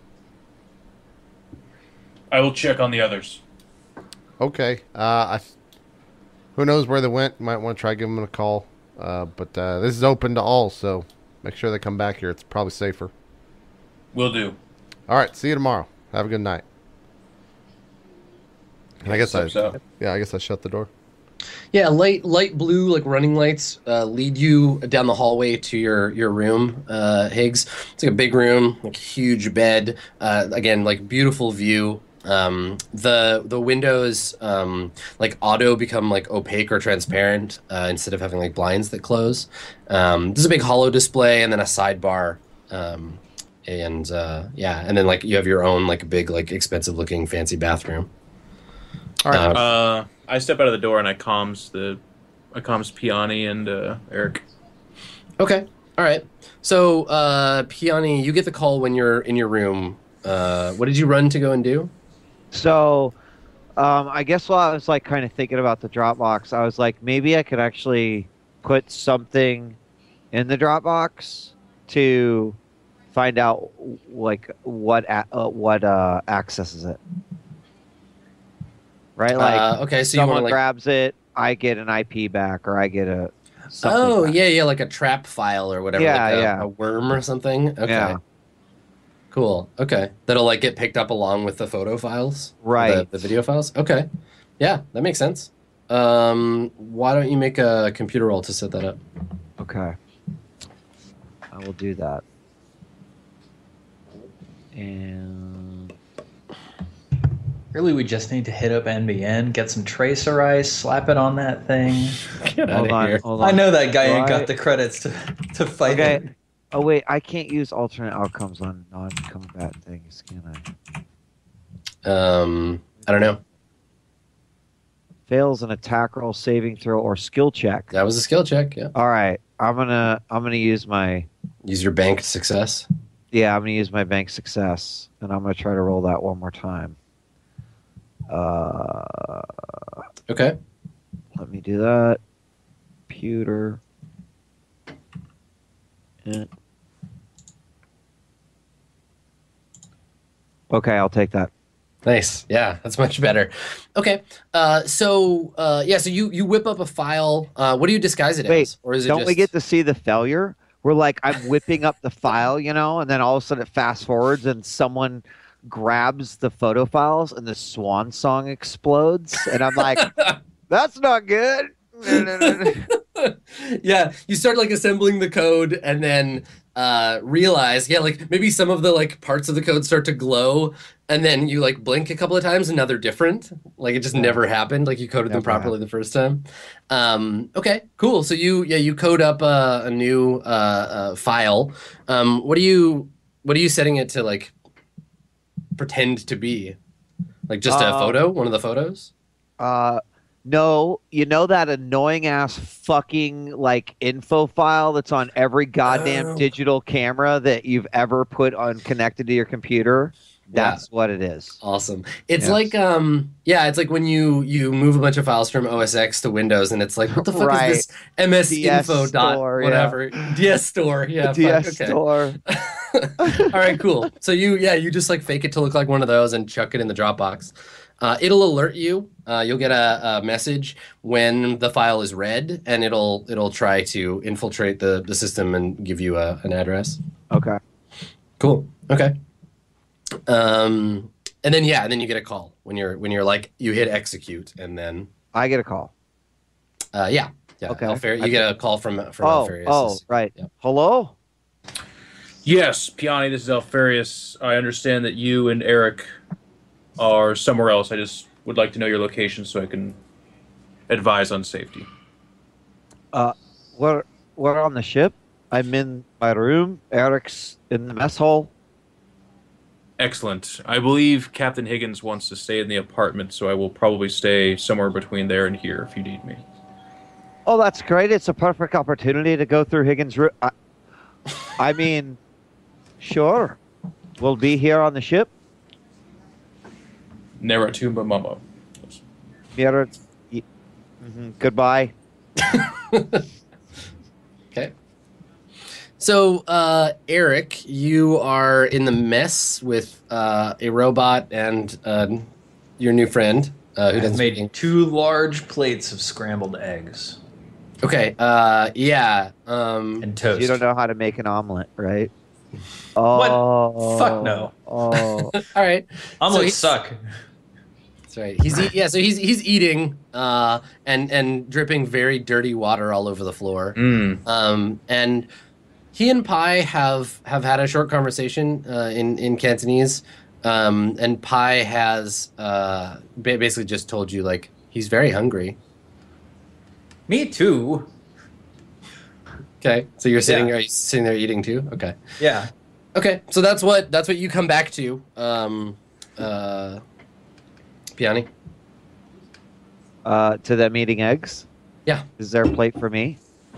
I will check on the others. Okay. Uh, I. Who knows where they went? Might want to try giving them a call. Uh, but uh, this is open to all, so make sure they come back here. It's probably safer. Will do. All right. See you tomorrow. Have a good night. And I guess I. Steps out. Yeah, I guess I shut the door. Yeah, light light blue, like running lights, uh, lead you down the hallway to your your room, uh, Higgs. It's like a big room, like a huge bed. Uh, again, like beautiful view. Um, the the windows um, like auto become like opaque or transparent uh, instead of having like blinds that close. Um, there's a big hollow display and then a sidebar. Um, and uh, yeah, and then like you have your own like big like expensive looking fancy bathroom. All right. Uh, Uh, I step out of the door and I comms the, I comms Piani and uh, Eric. Okay. All right. So, uh, Piani, you get the call when you're in your room. Uh, what did you run to go and do? So, Um, I guess while I was like kind of thinking about the Dropbox, I was like, maybe I could actually put something in the Dropbox to find out like what a- uh, what uh, accesses it. Right, like uh, okay, so you someone want like grabs it, I get an I P back, or I get a something oh back. yeah yeah like a trap file or whatever, Yeah, like a, yeah. a worm or something. Okay, Yeah. cool. Okay, that'll like get picked up along with the photo files, Right. The, the video files. Okay, yeah, that makes sense. Um, why don't you make a computer roll to set that up? Okay. I will do that. And Really, we just need to hit up N B N, get some tracer ice, slap it on that thing. Get out hold of on, here. hold on. I know that guy ain't Right. got the credits to to fight Okay. it. Oh wait, I can't use alternate outcomes on non-combat things, can I? Um, I don't know. Fails an attack roll, saving throw, or skill check. That was a skill check. Yeah. All right, I'm gonna I'm gonna use my Use your banked success. yeah I'm gonna use my bank success, and I'm gonna try to roll that one more time. Uh, Okay. let me do that. Computer. Eh. Okay, I'll take that. Nice. Yeah, that's much better. Okay. Uh, so uh, yeah, so you you whip up a file. Uh, what do you disguise it Wait, as, or is it don't just... we get to see the failure? We're like, I'm whipping up the file, you know, and then all of a sudden it fast forwards and someone grabs the photo files and the swan song explodes. And I'm like, that's not good. Yeah, you start like assembling the code and then uh, realize, yeah, like maybe some of the like parts of the code start to glow, and then you like blink a couple of times and now they're different. Like it just never happened. Like you coded them Never properly the first time. Um, okay, cool. So you yeah you code up uh, a new uh, uh, file. Um, what are you what are you setting it to like pretend to be? Like just a Uh, photo, one of the photos? Uh, no, you know that annoying ass fucking like info file that's on every goddamn Oh. digital camera that you've ever put on connected to your computer? That's what it is. Awesome. It's Yes. like um yeah, it's like when you you move a bunch of files from O S X to Windows and it's like what the fuck Right. is this M S D S info dot store, yeah. whatever. D S store. Yeah. D S fuck, okay. store. All right, cool. So you yeah, you just like fake it to look like one of those and chuck it in the Dropbox. Uh, it'll alert you. Uh, you'll get a, a message when the file is read, and it'll it'll try to infiltrate the, the system and give you a, an address. Okay. Cool. Okay. Um, and then yeah, and then you get a call when you're when you're like you hit execute, and then I get a call. uh, yeah, yeah. Okay. Alfer- you I get a call from from Oh, Alfarius. oh, right. yeah. Hello? Yes, Piani, this is Alfarius. I understand that you and Eric are somewhere else. I just would like to know your location so I can advise on safety. Uh, we're, we're on the ship. I'm in my room. Eric's in the mess hall. Excellent. I believe Captain Higgins wants to stay in the apartment, so I will probably stay somewhere between there and here if you need me. Oh, that's great. It's a perfect opportunity to go through Higgins' room. I, I mean, sure. We'll be here on the ship. Neratumba Momo. Here. y- mhm, Goodbye. Okay. So, uh, Eric, you are in the mess with uh, a robot and uh, your new friend uh, who I've doesn't made speak. two large plates of scrambled eggs Okay. Uh, yeah. Um, and toast. You don't know how to make an omelet, right? Oh, Fuck no. Oh, all right. Omelets So suck. That's right. He's eat, yeah. So he's he's eating uh, and and dripping very dirty water all over the floor. Mm. Um, and he and Pi have have had a short conversation uh, in in Cantonese. Um, and Pi has uh, ba- basically just told you like he's very hungry. Me too. Okay. So you're sitting Yeah. are you sitting there eating too? Okay. Yeah. Okay. So that's what that's what you come back to. Um, uh, Piani. uh, to them eating eggs. Yeah. Is there a plate for me?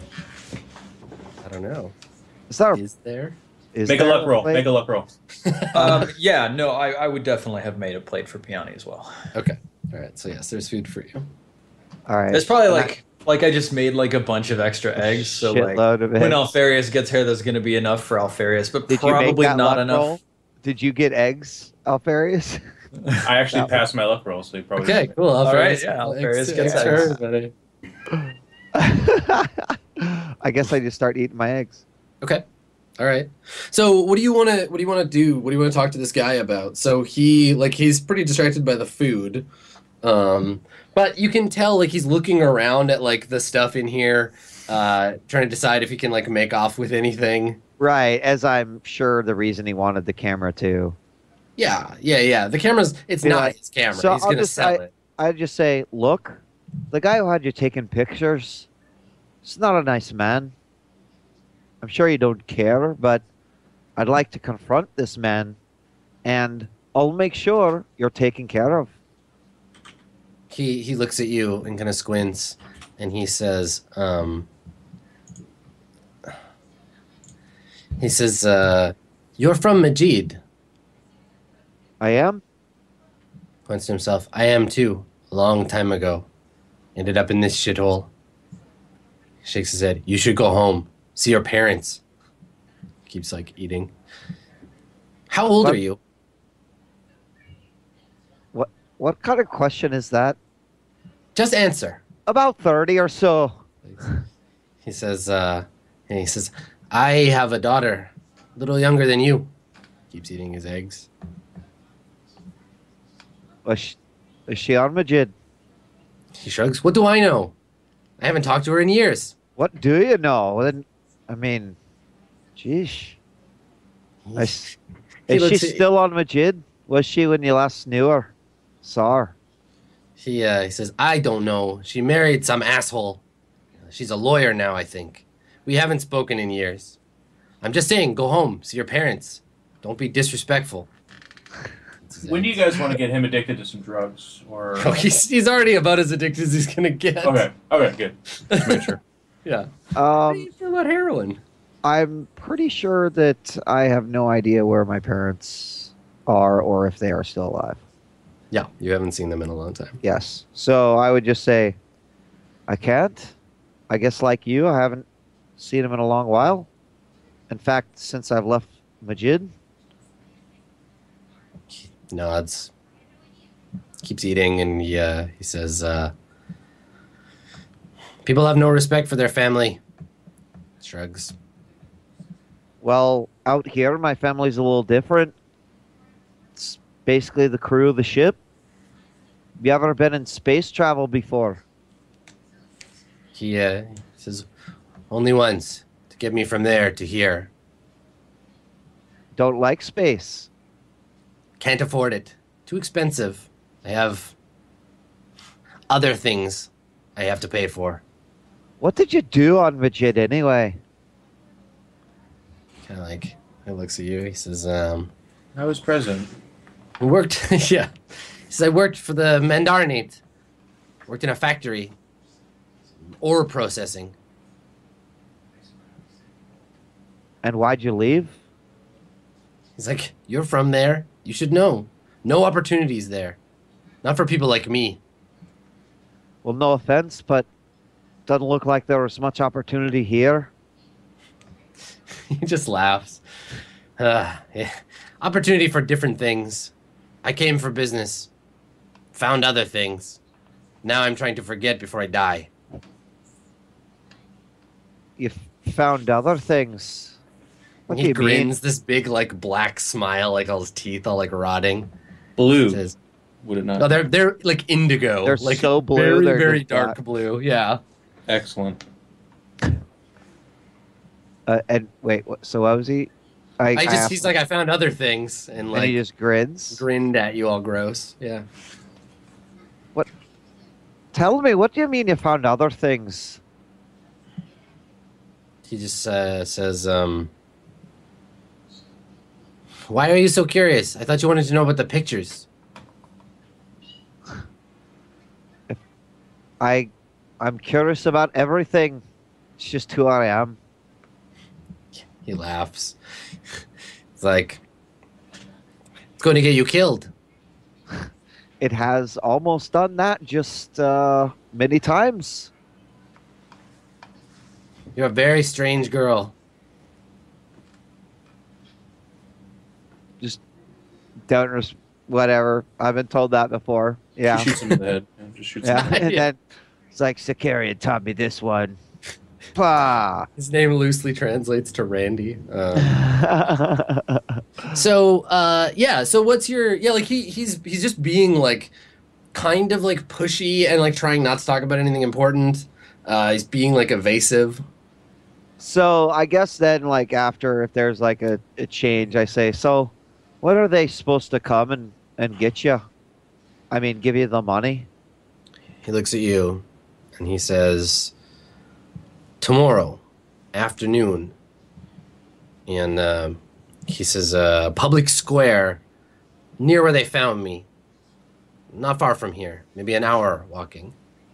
I don't know. Is that a, Is there? is Make a there luck roll. plate? Make a luck roll. Um, yeah. No, I, I would definitely have made a plate for Piani as well. Okay. All right. So yes, there's food for you. All right. There's probably And I- like like I just made like a bunch of extra eggs, so like shitload of when eggs. Alfarius gets here, there's gonna be enough for Alfarius, but Did you make probably that not luck enough. roll? Did you get eggs, Alfarius? I actually That passed my luck roll, so you probably. Okay. Cool. All right, Alfarius- yeah, eggs- Alfarius gets eggs for eggs. everybody. I guess I just start eating my eggs. Okay. All right. So what do you want to what do you want to do? What do you want to talk to this guy about? So he like he's pretty distracted by the food. Um but you can tell like he's looking around at like the stuff in here uh trying to decide if he can like make off with anything. Right, as I'm sure the reason he wanted the camera too. Yeah. Yeah, yeah. The camera's it's Yeah, not like- his camera. so he's I'll going to just- sell I- it. I'd just say, look, the guy who had you taking pictures, he's not a nice man. I'm sure you don't care, but I'd like to confront this man, and I'll make sure you're taken care of. He he looks at you and kind of squints and he says um he says uh you're from Majid. I am? Points to himself. I am too. A long time ago. Ended up in this shithole. Shakes his head. You should go home. See your parents. Keeps like eating. How old What? are you? What what kind of question is that? Just answer. About thirty or so. Please. He says, uh and he says, I have a daughter. A little younger than you. Keeps eating his eggs. Was she, is she on Majid? He shrugs. What do I know? I haven't talked to her in years. What do you know? Then, I mean, geesh. I s- He Is she looks at- still on Majid? Was she when you last knew her? Saw her. He uh, he says, I don't know. She married some asshole. She's a lawyer now, I think. We haven't spoken in years. I'm just saying, go home, see your parents. Don't be disrespectful. When do you guys want to get him addicted to some drugs? Or Oh, he's, he's already about as addicted as he's gonna get. okay, okay, good. Just make sure. Yeah. How do Um, you feel about heroin? I'm pretty sure that I have no idea where my parents are or if they are still alive. Yeah, you haven't seen them in a long time. Yes. So I would just say, I can't. I guess like you, I haven't seen them in a long while. In fact, since I've left Majid. Nods. Keeps eating, and he, uh, he says, uh, people have no respect for their family. Shrugs. Well, out here, my family's a little different. It's basically the crew of the ship. You ever been in space travel before? He uh, says, only once to get me from there to here. Don't like space. Can't afford it. Too expensive. I have other things I have to pay for. What did you do on Majid anyway? Kind of like, he looks at you. He says, um, I was present. I worked, yeah. He says, I worked for the Mandarnate. Worked in a factory. Ore processing. And why'd you leave? He's like, you're from there. You should know. No opportunities there. Not for people like me. Well, no offense, but doesn't look like there was much opportunity here. He just laughs. Uh, yeah. Opportunity for different things. I came for business. Found other things. Now I'm trying to forget before I die. You f- found other things. What do he you grins, this big, like, black smile, like all his teeth all, like, rotting. Blue, Says, would it not? no, they're, they're, like, indigo. They're like, so blue, Very, they're very just dark black. blue, yeah. Excellent. mean? Uh, and wait, what, so what was he? I, I just, asked he's him, like, I found other things, and, and like, he just grins. grinned at you all gross. Yeah. Tell me, what do you mean you found other things? He just uh, says, um, why are you so curious? I thought you wanted to know about the pictures. I, I'm curious about everything. It's just who I am. He laughs. It's like, it's going to get you killed. it has almost done that just uh, many times. You're a very strange girl. Just don't res- whatever. I've been told that before. Yeah. She shoots him in the head. Yeah, just shoots him. Yeah, and Yeah. then it's like Sicarian taught me this one. Bah. His name loosely translates to Randy. Um, so uh, yeah. So what's your yeah? Like he he's he's just being like kind of like pushy and like trying not to talk about anything important. Uh, he's being like evasive. So I guess then, like after, if there's like a, a change, I say, so what are they supposed to come and, and get you? I mean, give you the money? He looks at you and he says, tomorrow afternoon. And uh, he says, uh, public square near where they found me. Not far from here. Maybe an hour walking.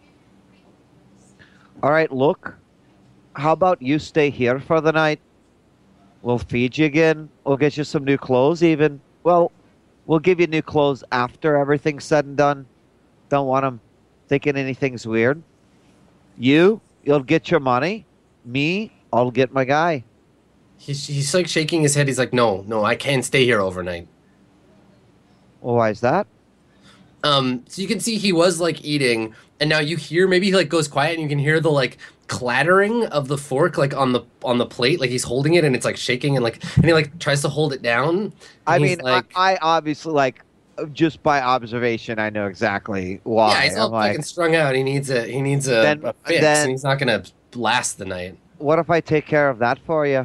All right, look, how about you stay here for the night? We'll feed you again. We'll get you some new clothes even. Well, we'll give you new clothes after everything's said and done. Don't want them thinking anything's weird. You, you'll get your money. Me, I'll get my guy. He's, he's like shaking his head. He's like, no, no, I can't stay here overnight. Well, why is that? Um, so you can see he was like eating, and now you hear maybe he like goes quiet, and you can hear the like clattering of the fork like on the on the plate, like he's holding it and it's like shaking, and like and he like tries to hold it down. and I he's mean, like, I, I obviously, like, just by observation, I know exactly why. yeah, he's all I'm like, fucking strung out. He needs a he needs a, Then- a fix, then- and he's not gonna last the night. what if I take care of that for you?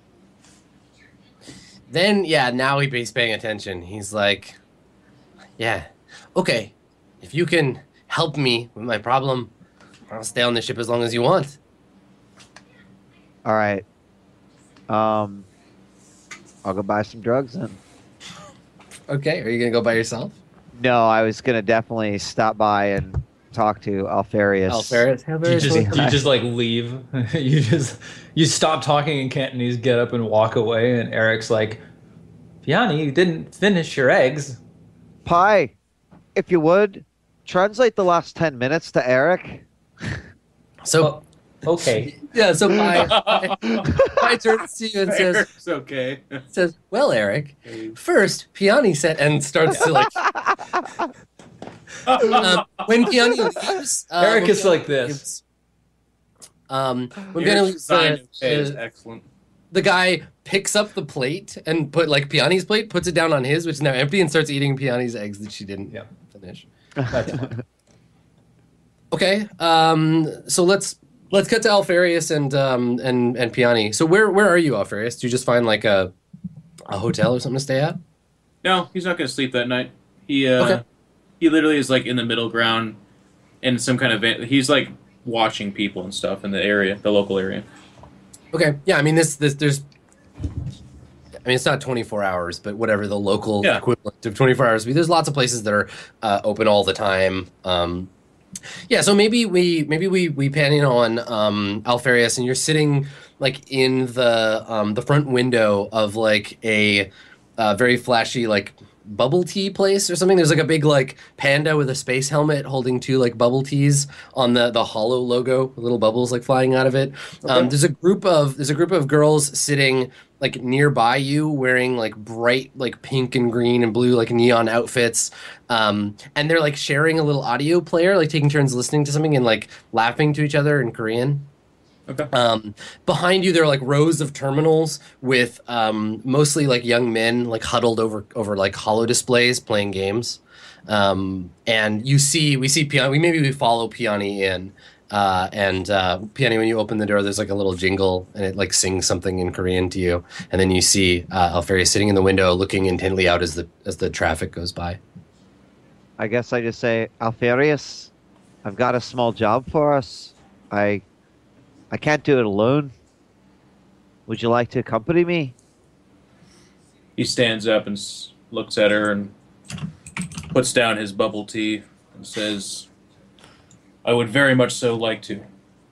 Then yeah, now he, he's paying attention. He's like, yeah, okay, if you can help me with my problem, I'll stay on the ship as long as you want. All right. Um, I'll go buy some drugs then. Okay, are you gonna go by yourself? No, I was gonna definitely stop by and talk to Alfarius. Alferis? You just you just like leave. you just you stop talking in Cantonese, get up and walk away, and Eric's like, Piani, you didn't finish your eggs. Pi, if you would, translate the last ten minutes to Eric. So Oh, okay. yeah, so Pi, Pi, Pi turns to you and says, It's okay. says, "Well, Eric, first Piani said," and starts to like. um, when Piani leaves, uh, Eric when is Piani like this. leaves, Um, when Your Piani leaves, sign the, of pay is the, excellent. the guy picks up the plate and put like Piani's plate, puts it down on his, which is now empty, and starts eating Piani's eggs that she didn't Yeah. finish. That's fine. Okay, um, so let's let's cut to Alfarius and um and and Piani. So where where are you, Alfarius? Do you just find like a a hotel or something to stay at? No, he's not going to sleep that night. He uh, Okay. he literally is like in the middle ground, in some kind of van- he's like watching people and stuff in the area, the local area. Okay, yeah, I mean this this there's. I mean, it's not twenty-four hours, but whatever the local Yeah. equivalent of twenty-four hours. There's lots of places that are uh, open all the time. Um, yeah, so maybe we maybe we we pan in on um, Alfarius, and you're sitting like in the um, the front window of like a uh, very flashy like bubble tea place or something. There's like a big like panda with a space helmet holding two like bubble teas on the the hollow logo, with little bubbles like flying out of it. Um, there's a group of there's a group of girls sitting like nearby you wearing like bright like pink and green and blue like neon outfits, um, and they're like sharing a little audio player, like taking turns listening to something and like laughing to each other in Korean. Okay. Um, behind you, there are like rows of terminals with um, mostly like young men like huddled over over like holo displays playing games. Um, and you see, we see Piani. We maybe we follow Piani in, uh, and uh, Piani. When you open the door, there's like a little jingle, and it like sings something in Korean to you. And then you see uh, Alfarius sitting in the window, looking intently out as the as the traffic goes by. I guess I just say, Alfarius, I've got a small job for us. I I can't do it alone. Would you like to accompany me? He stands up and s- looks at her and puts down his bubble tea and says, "I would very much so like to."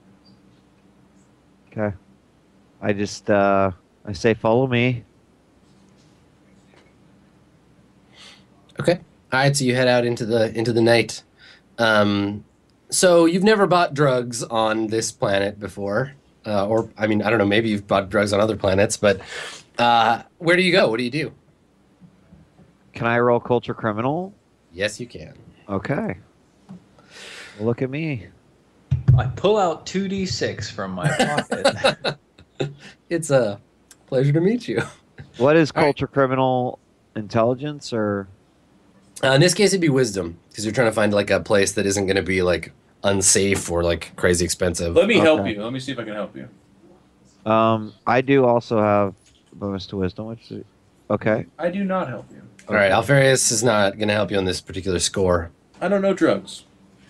Okay. I just, uh, I say, follow me. Okay. All right, so you head out into the into the night. Um, so you've never bought drugs on this planet before, uh, or I mean, I don't know. Maybe you've bought drugs on other planets, but uh, where do you go? What do you do? Can I roll culture criminal? Yes, you can. Okay. Well, look at me. I pull out two d six from my pocket. It's a pleasure to meet you. What is All right. culture criminal? Intelligence or? Uh, in this case, it'd be wisdom because you're trying to find like a place that isn't going to be like unsafe or like crazy expensive. Let me help Okay. you. Let me see if I can help you. Um, I do also have bonus to wisdom, which is okay. I do not help you. All right, Alfarius is not going to help you on this particular score. I don't know drugs.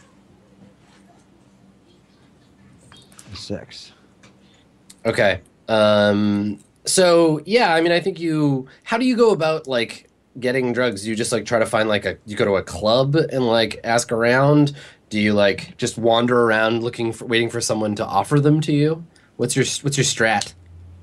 Six. Okay. Um, so yeah, I mean, I think you. How do you go about like getting drugs? Do you just like try to find like a? You go to a club and like ask around. Do you like just wander around looking for, waiting for someone to offer them to you? What's your What's your strat?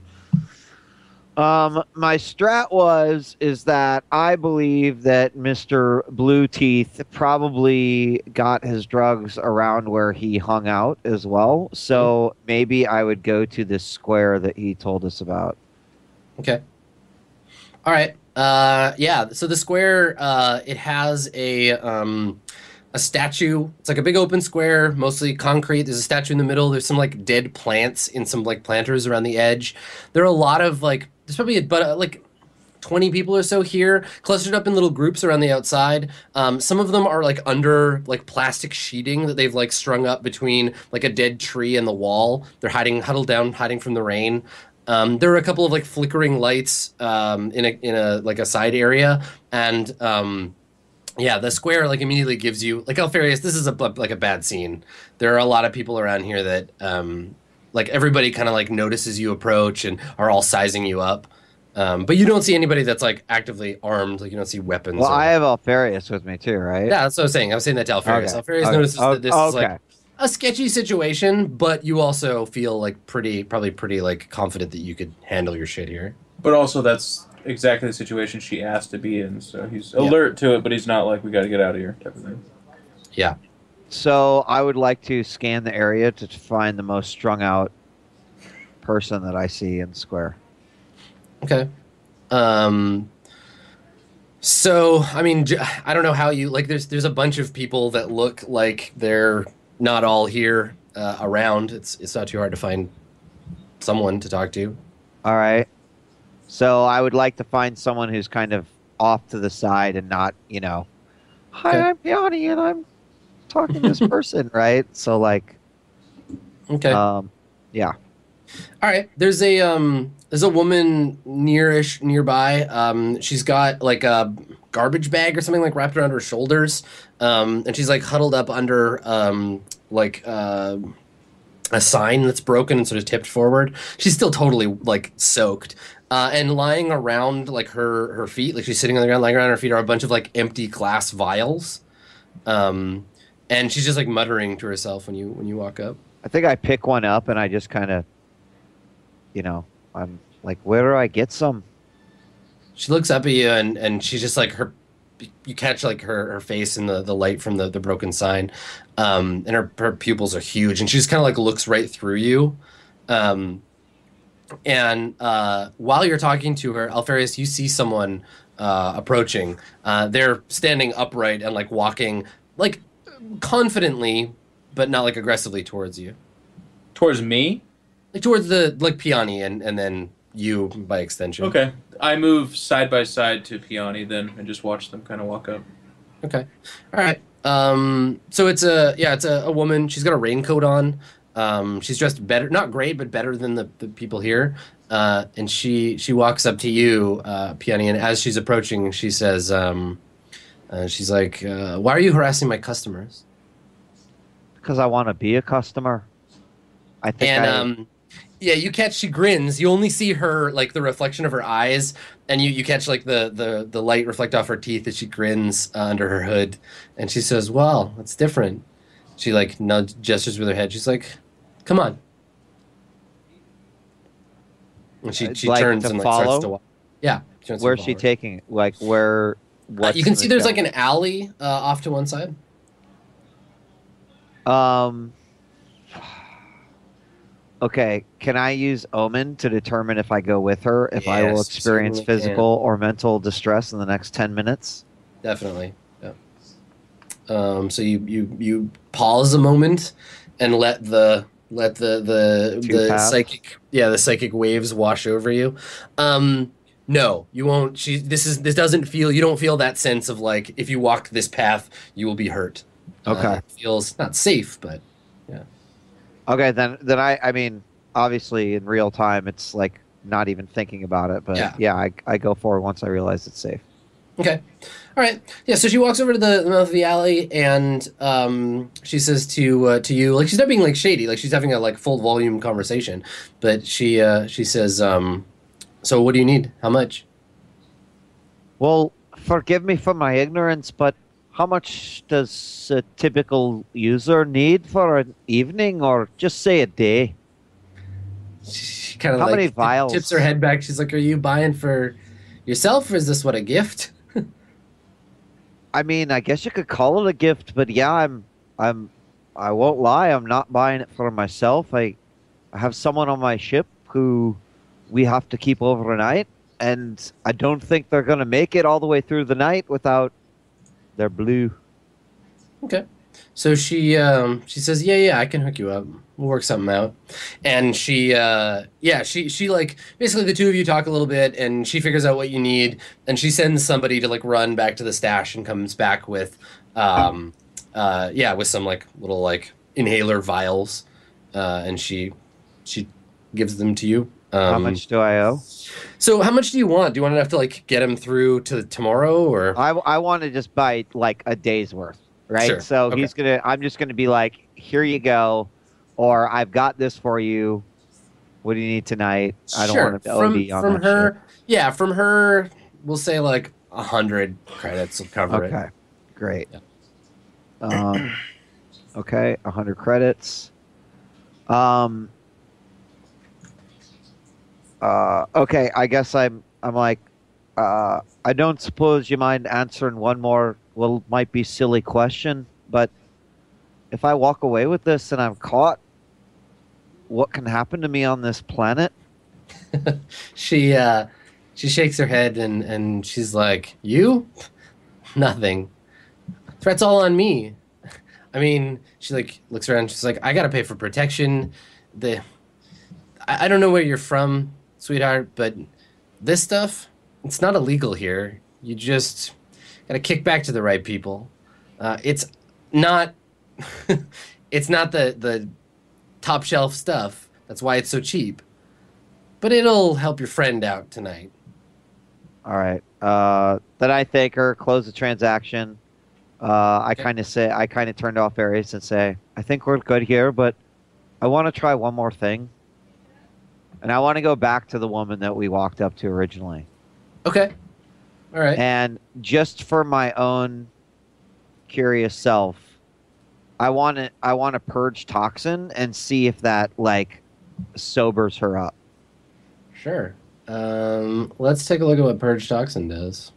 Um, my strat was is that I believe that Mister Blue Teeth probably got his drugs around where he hung out as well. So maybe I would go to this square that he told us about. Okay. All right. Uh, yeah. So the square, uh, it has a um, a statue. It's like a big open square, mostly concrete. There's a statue in the middle. There's some like dead plants in some like planters around the edge. There are a lot of like. There's probably but uh, like twenty people or so here, clustered up in little groups around the outside. Um, some of them are like under like plastic sheeting that they've like strung up between like a dead tree and the wall. They're hiding, huddled down, hiding from the rain. Um, there are a couple of like flickering lights um, in a in a like a side area, and um, yeah, the square like immediately gives you like Alfarius. This is a like a bad scene. There are a lot of people around here that um, like everybody kind of like notices you approach and are all sizing you up, um, but you don't see anybody that's like actively armed. Like you don't see weapons. Well, or, I have Alfarius with me too, right? yeah, that's what I was saying. I was saying that to Alfarius. Okay. Alfarius Okay. notices Oh, that this is okay. like a sketchy situation, but you also feel like pretty, probably pretty like confident that you could handle your shit here. But also, that's exactly the situation she asked to be in. So he's Yeah. alert to it, but he's not like, we got to get out of here type of thing. Yeah. So I would like to scan the area to find the most strung out person that I see in the square. Okay. Um. So I mean, j- I don't know how you like. There's there's a bunch of people that look like they're not all here uh, around. It's it's not too hard to find someone to talk to. All right. So I would like to find someone who's kind of off to the side and not, you know, hi, Okay. I'm Yanni and I'm talking to this person, right? So like, Okay. um, yeah. All right. There's a um there's a woman nearish nearby. Um she's got like a garbage bag or something like wrapped around her shoulders. Um and she's like huddled up under um like uh a sign that's broken and sort of tipped forward. She's still totally like soaked. Uh, and lying around like her her feet, like she's sitting on the ground, lying around her feet are a bunch of like empty glass vials. Um and she's just like muttering to herself when you when you walk up. I think I pick one up and I just kind of, you know, I'm like, where do I get some? She looks up at you and, and she's just like her, you catch like her, her face in the, the light from the, the broken sign. Um, and her, her pupils are huge and she just kind of like looks right through you. Um, and uh, while you're talking to her, Alfarius, you see someone uh, approaching. Uh, they're standing upright and like walking like confidently, but not like aggressively towards you. Towards me? Like towards the, like Piani and, and then you by extension. Okay. I move side by side to Peony then and just watch them kind of walk up. Okay. All right. Um, so it's a yeah, it's a, a woman. She's got a raincoat on. Um, she's dressed better, not great, but better than the, the people here. Uh, and she she walks up to you, uh, Peony, and as she's approaching, she says, um, uh, she's like, uh, "Why are you harassing my customers?" Because I want to be a customer. I think And I, um, yeah, you catch she grins. You only see her like the reflection of her eyes, and you, you catch like the, the, the light reflect off her teeth as she grins uh, under her hood, and she says, "Well, it's different." She like nudge gestures with her head. She's like, "Come on." And she I'd she like turns to and like follow? starts to walk. Yeah. She turns to where's she follow her. taking? Like, where Uh, what's you can in see the there's show? like an alley uh, off to one side. Um. Okay, can I use Omen to determine if I go with her, if I will Yes, you experience certainly physical or mental distress in the next ten minutes? Definitely. Yeah. Um, so you, you you pause a moment and let the let the the Two the paths? psychic yeah the psychic waves wash over you. Um, no, you won't. She this is this doesn't feel you don't feel that sense of like if you walk this path you will be hurt. Uh, Okay. it feels not safe, but yeah. Okay, then then I I mean, obviously in real time it's like not even thinking about it, but Yeah. yeah, I I go forward once I realize it's safe. Okay. All right. Yeah. So she walks over to the, the mouth of the alley, and um, she says to uh, to you, like she's not being like shady, like she's having a like full volume conversation, but she uh, she says, um, "So what do you need? How much?" Well, forgive me for my ignorance, but how much does a typical user need for an evening or just say a day? She kind of How like many tip- vials? tips her head back. She's like, "Are you buying for yourself, or is this what a gift?" I mean, I guess you could call it a gift, but yeah, I'm I'm I won't lie, I'm not buying it for myself. I I have someone on my ship who we have to keep overnight, and I don't think they're going to make it all the way through the night without their blue. Okay. So she um, she says, "Yeah, yeah, I can hook you up. We'll work something out." And she uh, yeah, she she like basically the two of you talk a little bit, and she figures out what you need, and she sends somebody to like run back to the stash and comes back with um, uh, yeah, with some like little like inhaler vials, uh, and she she gives them to you. Um, How much do I owe? So how much do you want? Do you want enough to like get him through to tomorrow, or I, I want to just buy like a day's worth, right? Sure. So Okay. he's gonna. I'm just gonna be like, here you go, or I've got this for you. What do you need tonight? I don't Sure. want to from O D on from that her. shit. Yeah, from her, we'll say like a hundred credits will cover it. Okay, great. Yeah. Um, okay, a hundred credits. Um. Uh, okay, I guess I'm. I'm like. Uh, I don't suppose you mind answering one more. Well, might be silly question, but if I walk away with this and I'm caught, what can happen to me on this planet? She uh, she shakes her head and and she's like, "You, nothing. Threats all on me." I mean, she like looks around. She's like, "I gotta pay for protection. The I, I don't know where you're from, sweetheart, but this stuff, it's not illegal here. You just gotta kick back to the right people. Uh, it's not, it's not the the top shelf stuff. That's why it's so cheap. But it'll help your friend out tonight." All right. Uh, then I thank her, close the transaction. Uh, I Okay. kind of say, I kind of turned off Aries and say, I think we're good here, but I want to try one more thing. And I want to go back to the woman that we walked up to originally. Okay. All right. And just for my own curious self, I want to, I want to purge toxin and see if that like sobers her up. Sure. Um, let's take a look at what Purge Toxin does.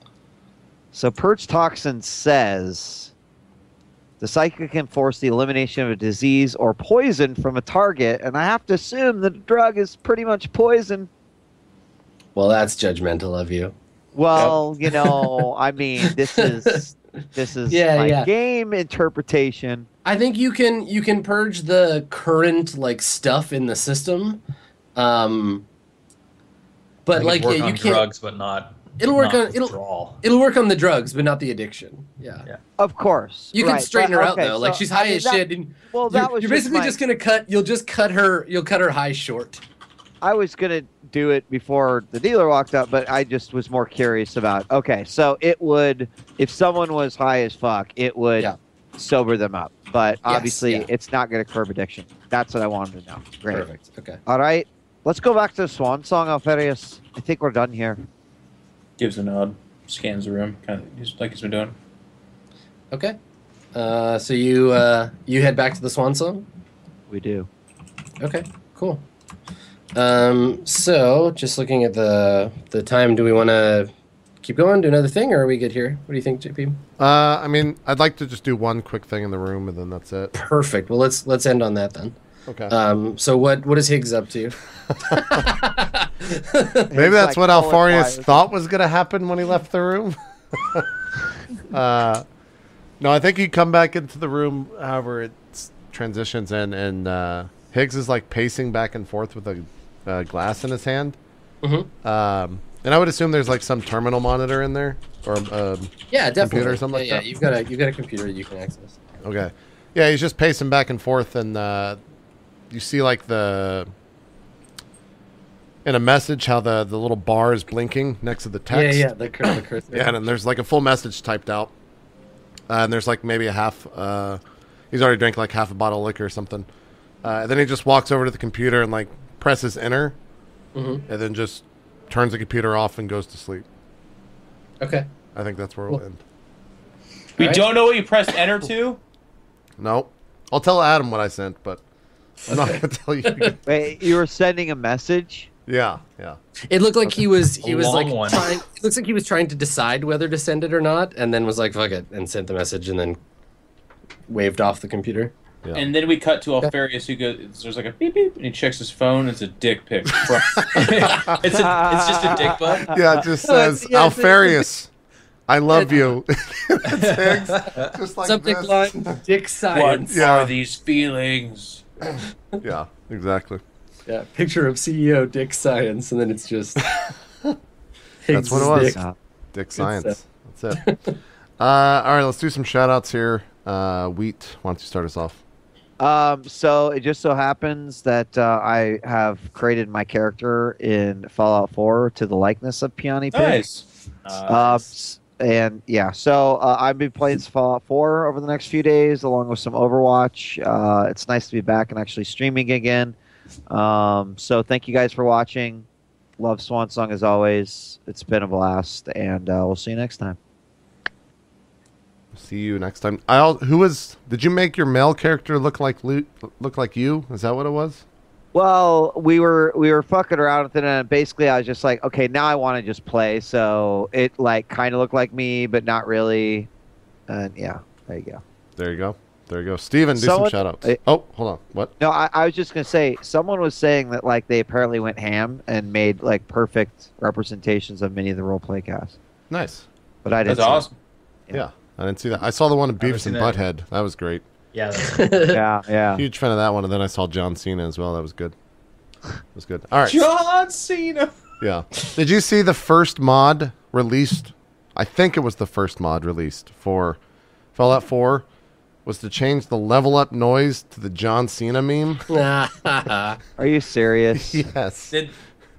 So Purge Toxin says the psychic can force the elimination of a disease or poison from a target, and I have to assume that the drug is pretty much poison. Well, that's judgmental of you. Well, you know, I mean, this is this is Yeah, my yeah. game interpretation. I think you can you can purge the current like stuff in the system, um, but I like could work yeah, you on can't. drugs, but not. It'll work not on it'll withdrawal. it'll work on the drugs, but not the addiction. Yeah. Yeah. Of course, You can right, straighten but- her out okay, though. Like so, she's I high mean, as that- shit. And Well, that you're, was you're just basically my- just gonna cut. You'll just cut her. You'll cut her high short. I was gonna do it before the dealer walked up, but I just was more curious about. Okay, so it would, if someone was high as fuck, it would Yeah. sober them up. But obviously, yeah. it's not going to curb addiction. That's what I wanted to know. Great. Perfect. Okay. All right, let's go back to the Swan Song, Alfarius. I think we're done here. Gives a nod, scans the room, kind of just like he's been doing. Okay. Uh, so you uh, you head back to the Swan Song. We do. Okay, cool. Um, so just looking at the the time, do we want to keep going, do another thing, or are we good here? What do you think, J P? Uh, I mean, I'd like to just do one quick thing in the room, and then that's it. Perfect. Well, let's let's end on that then. Okay. Um, so what what is Higgs up to? Maybe that's like what pulling Alfarius wires. thought was going to happen when he left the room. uh, no, I think you come back into the room, however it transitions in, and uh, Higgs is like pacing back and forth with a uh, glass in his hand. Mm-hmm. Um, and I would assume there's like some terminal monitor in there, or um, Yeah, definitely. computer or something yeah, like yeah, that? you've got a you've got a computer that you can access. okay, yeah, he's just pacing back and forth, and uh, you see like the in a message how the the little bar is blinking next to the text. Yeah, yeah, the, cur- the cursor. Yeah, and there's like a full message typed out. Uh, and there's like maybe a half, uh, he's already drank like half a bottle of liquor or something. Uh, and then he just walks over to the computer and like presses enter, Mm-hmm. and then just turns the computer off and goes to sleep. Okay. I think that's where it'll Cool. end. We Alright. don't know what you pressed enter to. No. I'll tell Adam what I sent, but I'm not going to tell you. Wait, you were sending a message? yeah, yeah. It looked like he was he A was long like one. trying. It looks like he was trying to decide whether to send it or not, and then was like fuck it and sent the message and then waved off the computer. Yeah. And then we cut to Alfarius, who goes, there's like a beep beep, and he checks his phone. It's a dick pic. From- it's a, it's just a dick butt. Yeah, it just Oh, it's- says, yeah, it's- Alfarius, I love you. It's Higgs, just like Subject this. line: Dick what Science. Yeah. are these feelings? Yeah, exactly. Yeah, picture of C E O Dick Science, and then it's just. That's what it was. Dick. Uh, Dick stuff. Science. That's it. uh, all right, let's do some shout outs here. Uh, Wheat, why don't you start us off? Um, so it just so happens that uh, I have created my character in Fallout four to the likeness of Peony Pig. Nice. Um, s- and yeah, so uh, I've been playing Fallout four over the next few days, along with some Overwatch. Uh, it's nice to be back and actually streaming again. Um, so thank you guys for watching. Love Swan Song as always. It's been a blast, and uh, we'll see you next time. See you next time. I al- who was? Did you make your male character look like Lu- look like you? Is that what it was? Well, we were we were fucking around with it, and basically I was just like, okay, now I want to just play. So it like kind of looked like me, but not really. And yeah, there you go. There you go. There you go. Steven, do Someone- some shout outs. eh, Oh, hold on. What? No, I, I was just gonna say someone was saying that like they apparently went ham and made like perfect representations of many of the roleplay casts, Nice. but I didn't. That's see it. awesome. Yeah. Yeah. I didn't see that. I saw the one of Never Beavis seen and that. Butthead. That was great. Yeah. That's Yeah, yeah. Huge fan of that one. And then I saw John Cena as well. That was good. It was good. All right. John Cena. Yeah. Did you see the first mod released? I think it was the first mod released for Fallout four was to change the level up noise to the John Cena meme. Are you serious? Yes. Did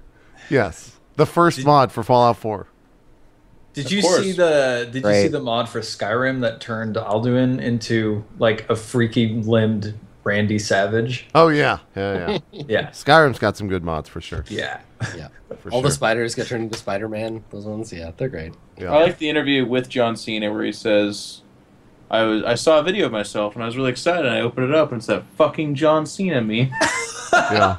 Yes. The first Did- mod for Fallout four. Did Of you course. see the Did you Right. see the mod for Skyrim that turned Alduin into like a freaky limbed Randy Savage? Oh yeah. Yeah, yeah. Yeah. Skyrim's got some good mods for sure. Yeah. Yeah. For All sure. the spiders get turned into Spider Man. Those ones, yeah, they're great. Yeah. I like the interview with John Cena where he says, "I was I saw a video of myself and I was really excited. And I opened it up and it's that fucking John Cena me." yeah.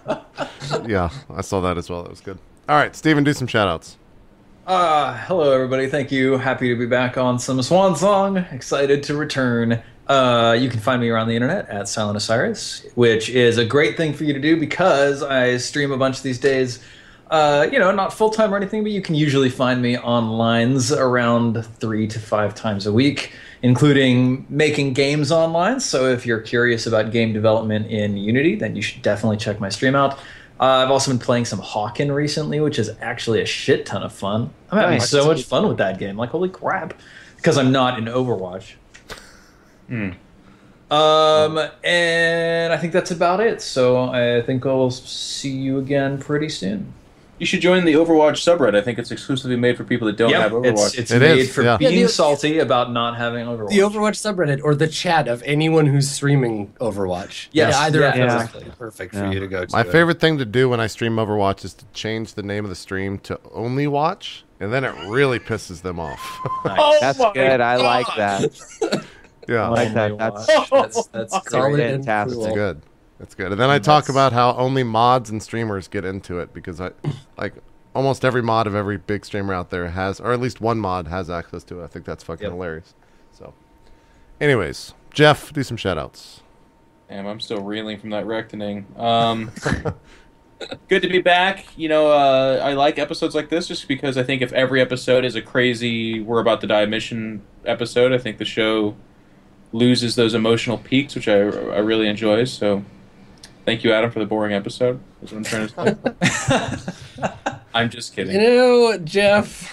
Yeah. I saw that as well. That was good. All right, Steven, do some shout outs. Uh, hello everybody. Thank you. Happy to be back on some Swan Song. Excited to return. Uh, you can find me around the internet at Silent Osiris, which is a great thing for you to do because I stream a bunch these days. Uh, you know, not full time or anything, but you can usually find me on lines around three to five times a week, including making games online. So if you're curious about game development in Unity, then you should definitely check my stream out. Uh, I've also been playing some Hawken recently, which is actually a shit ton of fun. I'm having Nice. so much fun with that game. Like, holy crap. Because I'm not in Overwatch. Hmm. Um, and I think that's about it. So I think I'll see you again pretty soon. You should join the Overwatch subreddit. I think it's exclusively made for people that don't have Yep, Overwatch. it's, it's It made is, for yeah. being Yeah, the- salty about not having Overwatch. The Overwatch subreddit or the chat of anyone who's streaming Overwatch. Yes, Yeah, either yeah. of those Yeah. is really perfect Yeah. for you to go to. My favorite thing to do when I stream Overwatch is to change the name of the stream to Only Watch, and then it really pisses them off. Oh That's my good. I like God. that. yeah. I like Only that. That's watch. That's, that's Solid great. and fantastic. It's cool. good. It's good. And then I talk about how only mods and streamers get into it because I like almost every mod of every big streamer out there has, or at least one mod has access to it. I think that's fucking Yep. hilarious. So, anyways, Jeff, do some shout outs. Damn, I'm still reeling from that reckoning. Um, good to be back. You know, uh, I like episodes like this just because I think if every episode is a crazy, we're about to die mission episode, I think the show loses those emotional peaks, which I, I really enjoy. So, thank you, Adam, for the boring episode. That's what I'm trying to say. I'm just kidding. You know, Jeff.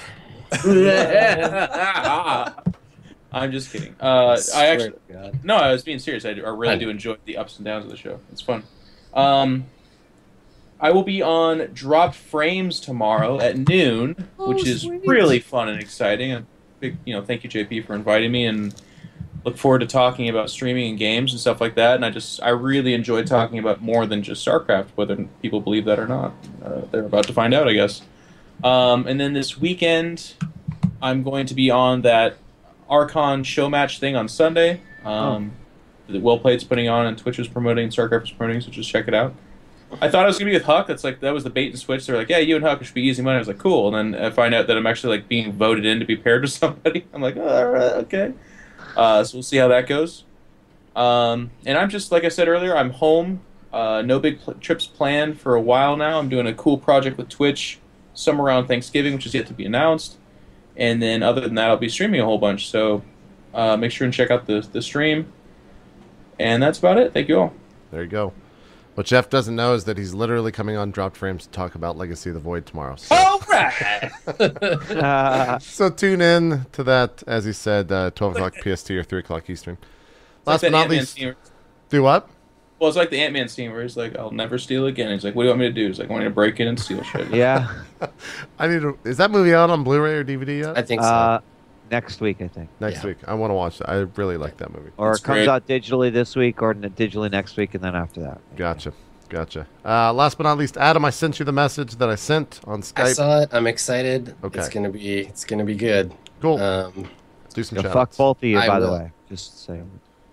I'm just kidding. Uh, I actually. to God. No, I was being serious. I, do, I really I do know. enjoy the ups and downs of the show. It's fun. Um, I will be on Dropped Frames tomorrow at noon, Oh, which is sweet. really fun and exciting. And big, you know, thank you, J P, for inviting me, and look forward to talking about streaming and games and stuff like that. And I just, I really enjoy talking about more than just StarCraft, whether people believe that or not. Uh, they're about to find out, I guess. Um, and then this weekend, I'm going to be on that Archon show match thing on Sunday. Um, that Well Played's putting on and Twitch was promoting, StarCraft was promoting, so just check it out. I thought I was gonna be with Huck. That's like that was the bait and switch. They're like, "Yeah, you and Huck should be easy money." I was like, "Cool." And then I find out that I'm actually like being voted in to be paired with somebody. I'm like, oh, "All right, okay." Uh, so we'll see how that goes. Um, and I'm just like I said earlier, I'm home. Uh, no big pl- trips planned for a while now. I'm doing a cool project with Twitch, somewhere around Thanksgiving, which is yet to be announced. And then other than that, I'll be streaming a whole bunch. So uh, make sure and check out the the stream. And that's about it. Thank you all. There you go. What Jeff doesn't know is that he's literally coming on Dropped Frames to talk about Legacy of the Void tomorrow. So, All right. Uh, so tune in to that, as he said, uh, twelve o'clock P S T or three o'clock Eastern. Last but not least, do what? Well, it's like the Ant-Man scene where he's like, "I'll never steal again." He's like, "What do you want me to do?" He's like, "I want you to break in and steal shit." yeah. I need to. Is that movie out on Blu-ray or D V D yet? I think so. Uh, next week, I think. Next yeah. week. I want to watch that. I really like that movie. Or That's it comes great. out digitally this week, or n- digitally next week, and then after that. Gotcha. Gotcha. Uh, last but not least, Adam, I sent you the message that I sent on I Skype. saw it. I'm excited. Okay. It's gonna be. It's gonna be good. Cool. Um, Do some Go shout fuck outs. both of you, I by the will. way. Just saying.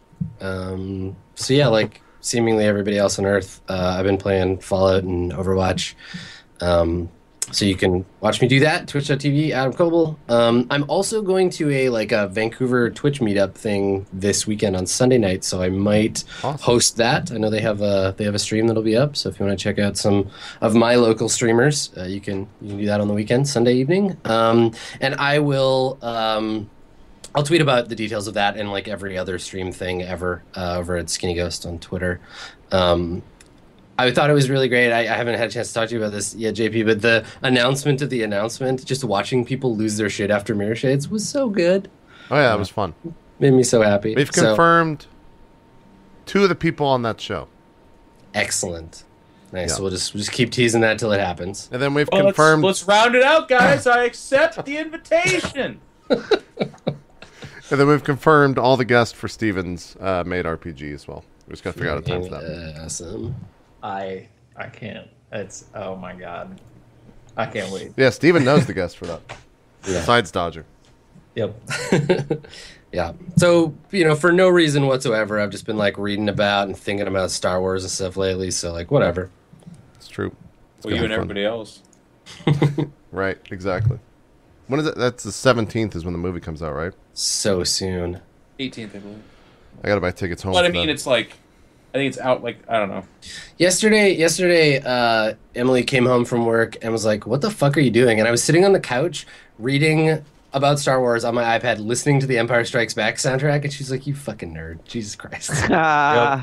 Um, so yeah, like seemingly everybody else on Earth, uh, I've been playing Fallout and Overwatch. Um, so you can watch me do that. Twitch dot T V, Adam Coble. Um, I'm also going to a like a Vancouver Twitch meetup thing this weekend on Sunday night, so I might Awesome. host that. I know they have a they have a stream that'll be up. So if you want to check out some of my local streamers, uh, you can you can do that on the weekend, Sunday evening. Um, and I will. Um, I'll tweet about the details of that and like every other stream thing ever uh, over at Skinny Ghost on Twitter. Um, I thought it was really great. I, I haven't had a chance to talk to you about this yet, J P, but the announcement of the announcement, just watching people lose their shit after Mirror Shades was so good. Oh yeah, it was fun. Made me so happy. We've So, confirmed two of the people on that show, excellent. Nice. Yeah. So we'll just we'll just keep teasing that till it happens. and then we've Well, let's, confirmed. let's round it out, guys. I accept the invitation. And then we've confirmed all the guests for Steven's uh, made R P G as well. We just got to figure out a time for that. Awesome. I I can't. It's oh my god. I can't wait. Yeah, Steven knows the guest for that. Yeah. Besides Dodger. Yep. Yeah. So, you know, for no reason whatsoever, I've just been like reading about and thinking about Star Wars and stuff lately. So, like, whatever. It's true. It's Well, you gonna and be fun. everybody else. Right, exactly. When is it? That's the seventeenth is when the movie comes out, right? So soon. eighteenth, I believe. I got to buy tickets home. But I for mean, that. it's like, I think it's out. Like, I don't know. Yesterday, yesterday, uh, Emily came home from work and was like, "What the fuck are you doing?" And I was sitting on the couch reading about Star Wars on my iPad, listening to the Empire Strikes Back soundtrack, and she's like, "You fucking nerd, Jesus Christ!" Ah,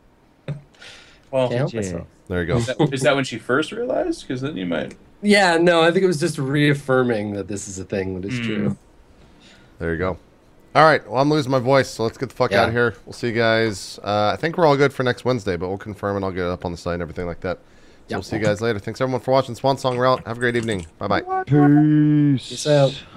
Well, Can't help Jay. myself. There you go. is that, is that when she first realized? Because then you might. Yeah, no, I think it was just reaffirming that this is a thing that is Mm. true. There you go. All right. Well, I'm losing my voice, so let's get the fuck Yeah. out of here. We'll see you guys. Uh, I think we're all good for next Wednesday, but we'll confirm and I'll get it up on the site and everything like that. So Yep. we'll see you guys later. Thanks everyone for watching Swan Song. We're out. Have a great evening. Bye bye. Peace. Peace out.